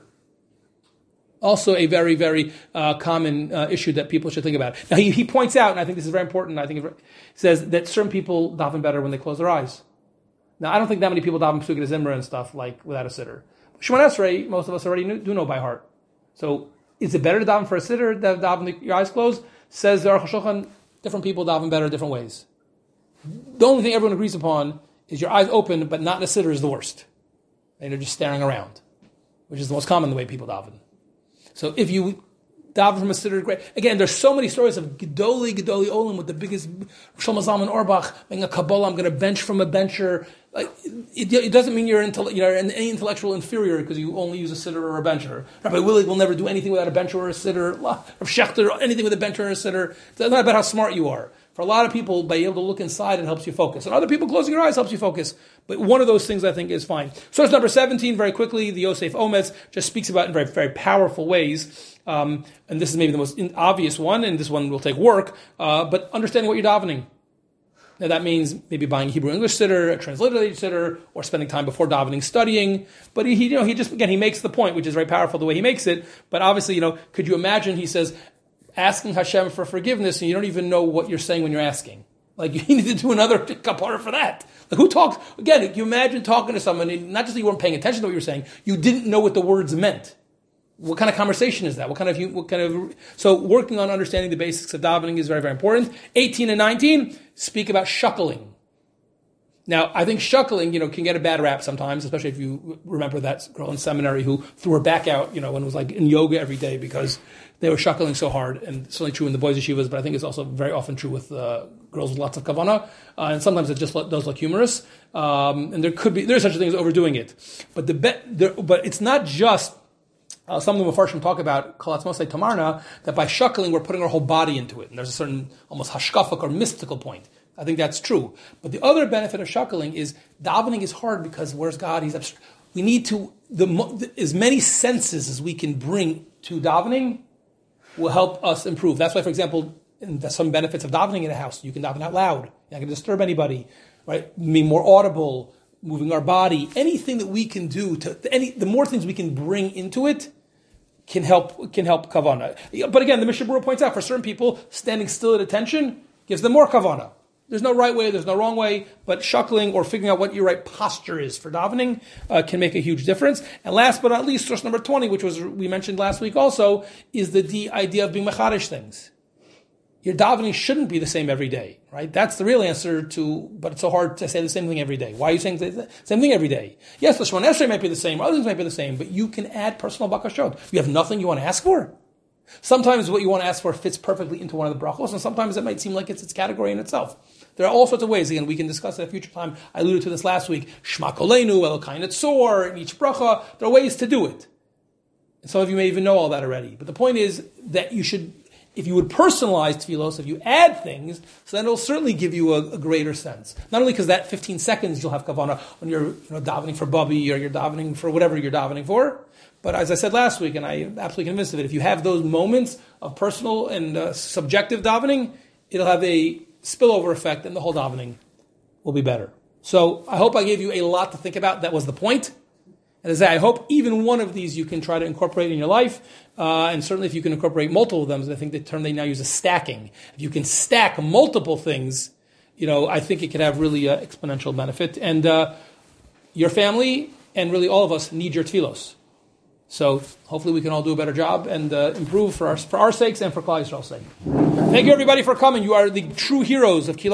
S1: Also a very, very uh, common uh, issue that people should think about. Now, he, he points out, and I think this is very important, I think it says that certain people daven better when they close their eyes. Now, I don't think that many people daven Pesukei Zimra and stuff like without a sitter. Shemon Esrei, most of us already knew, do know by heart. So, is it better to daven for a sitter than daven with your eyes closed? Says the Aruch HaShulchan, different people daven better different ways. The only thing everyone agrees upon is your eyes open, but not in a sitter is the worst. And you're just staring around, which is the most common the way people daven. So if you daven from a sitter, great. Again, there's so many stories of Gedoli, Gedoli Olim with the biggest Shlomo Zalman Auerbach, being a Kabbalah, I'm going to bench from a bencher. Like, it, it doesn't mean you're, intell- you're any intellectual inferior because you only use a sitter or a bencher. Rabbi Willig will never do anything without a bencher or a sitter. Rav Shechter, anything with a bencher or a sitter. It's not about how smart you are. For a lot of people, being able to look inside, it helps you focus. And other people, closing your eyes helps you focus. But one of those things, I think, is fine. Source number seventeen, very quickly, the Yosef Ometz just speaks about it in very, very powerful ways. Um, and this is maybe the most obvious one, and this one will take work. Uh, but understanding what you're davening. Now that means maybe buying a Hebrew English sitter, a transliterated sitter, or spending time before davening studying. But he, you know, he just, again, he makes the point, which is very powerful the way he makes it. But obviously, you know, could you imagine, he says, asking Hashem for forgiveness and you don't even know what you're saying when you're asking. Like, you need to do another kapara for that. Like, who talks? Again, can you imagine talking to someone, and not just that you weren't paying attention to what you were saying, you didn't know what the words meant. What kind of conversation is that? What kind of, what kind of, so working on understanding the basics of davening is very, very important. eighteen and nineteen speak about shuckling. Now, I think shuckling, you know, can get a bad rap sometimes, especially if you remember that girl in seminary who threw her back out, you know, and was like in yoga every day because they were shuckling so hard. And it's certainly true in the boys' yeshivas, but I think it's also very often true with uh, girls with lots of kavanah. Uh, and sometimes it just does look humorous. Um, and there could be, there's such a thing as overdoing it. But the be, there, but it's not just, uh, some of the Mefarshim talk about Kalatz Mosei Tamarna, that by shuckling we're putting our whole body into it. And there's a certain almost hashkafak or mystical point. I think that's true. But the other benefit of shuckling is davening is hard because where's God? He's abstract. We need to, the, the as many senses as we can bring to davening will help us improve. That's why, for example, in the, some benefits of davening in a house, you can daven out loud. You're not going to disturb anybody, right? Being more audible, moving our body, anything that we can do to, any, the more things we can bring into it can help, can help kavanah. But again, the Mishnah Berurah points out for certain people, standing still at attention gives them more kavanah. There's no right way, there's no wrong way, but shuckling or figuring out what your right posture is for davening uh, can make a huge difference. And last but not least, source number twenty, which was we mentioned last week also, is the, the idea of being mechadish things. Your davening shouldn't be the same every day, right? That's the real answer to, but it's so hard to say the same thing every day. Why are you saying the same thing every day? Yes, the Shemona Esrei might be the same, other things might be the same, but you can add personal bakashot. You have nothing you want to ask for. Sometimes what you want to ask for fits perfectly into one of the brachos, and sometimes it might seem like it's its category in itself. There are all sorts of ways. Again, we can discuss at a future time. I alluded to this last week. Shema Kolenu, Elokai Netzor, in each bracha. There are ways to do it. And some of you may even know all that already. But the point is that you should, if you would personalize tefillos, if you add things, so then it'll certainly give you a, a greater sense. Not only because that fifteen seconds you'll have kavanah when you're you know, davening for Bubby or you're davening for whatever you're davening for, but as I said last week, and I'm absolutely convinced of it, if you have those moments of personal and uh, subjective davening, it'll have a spillover effect and the whole davening will be better. So I hope I gave you a lot to think about. That was the point. And as I say, I hope even one of these you can try to incorporate in your life. Uh, and certainly if you can incorporate multiple of them, I think the term they now use is stacking. If you can stack multiple things, you know, I think it could have really uh, exponential benefit. And uh, your family and really all of us need your tefillos. So hopefully we can all do a better job and uh, improve for our, for our sakes and for Klal Yisrael's sake. Thank you everybody for coming. You are the true heroes of Kila.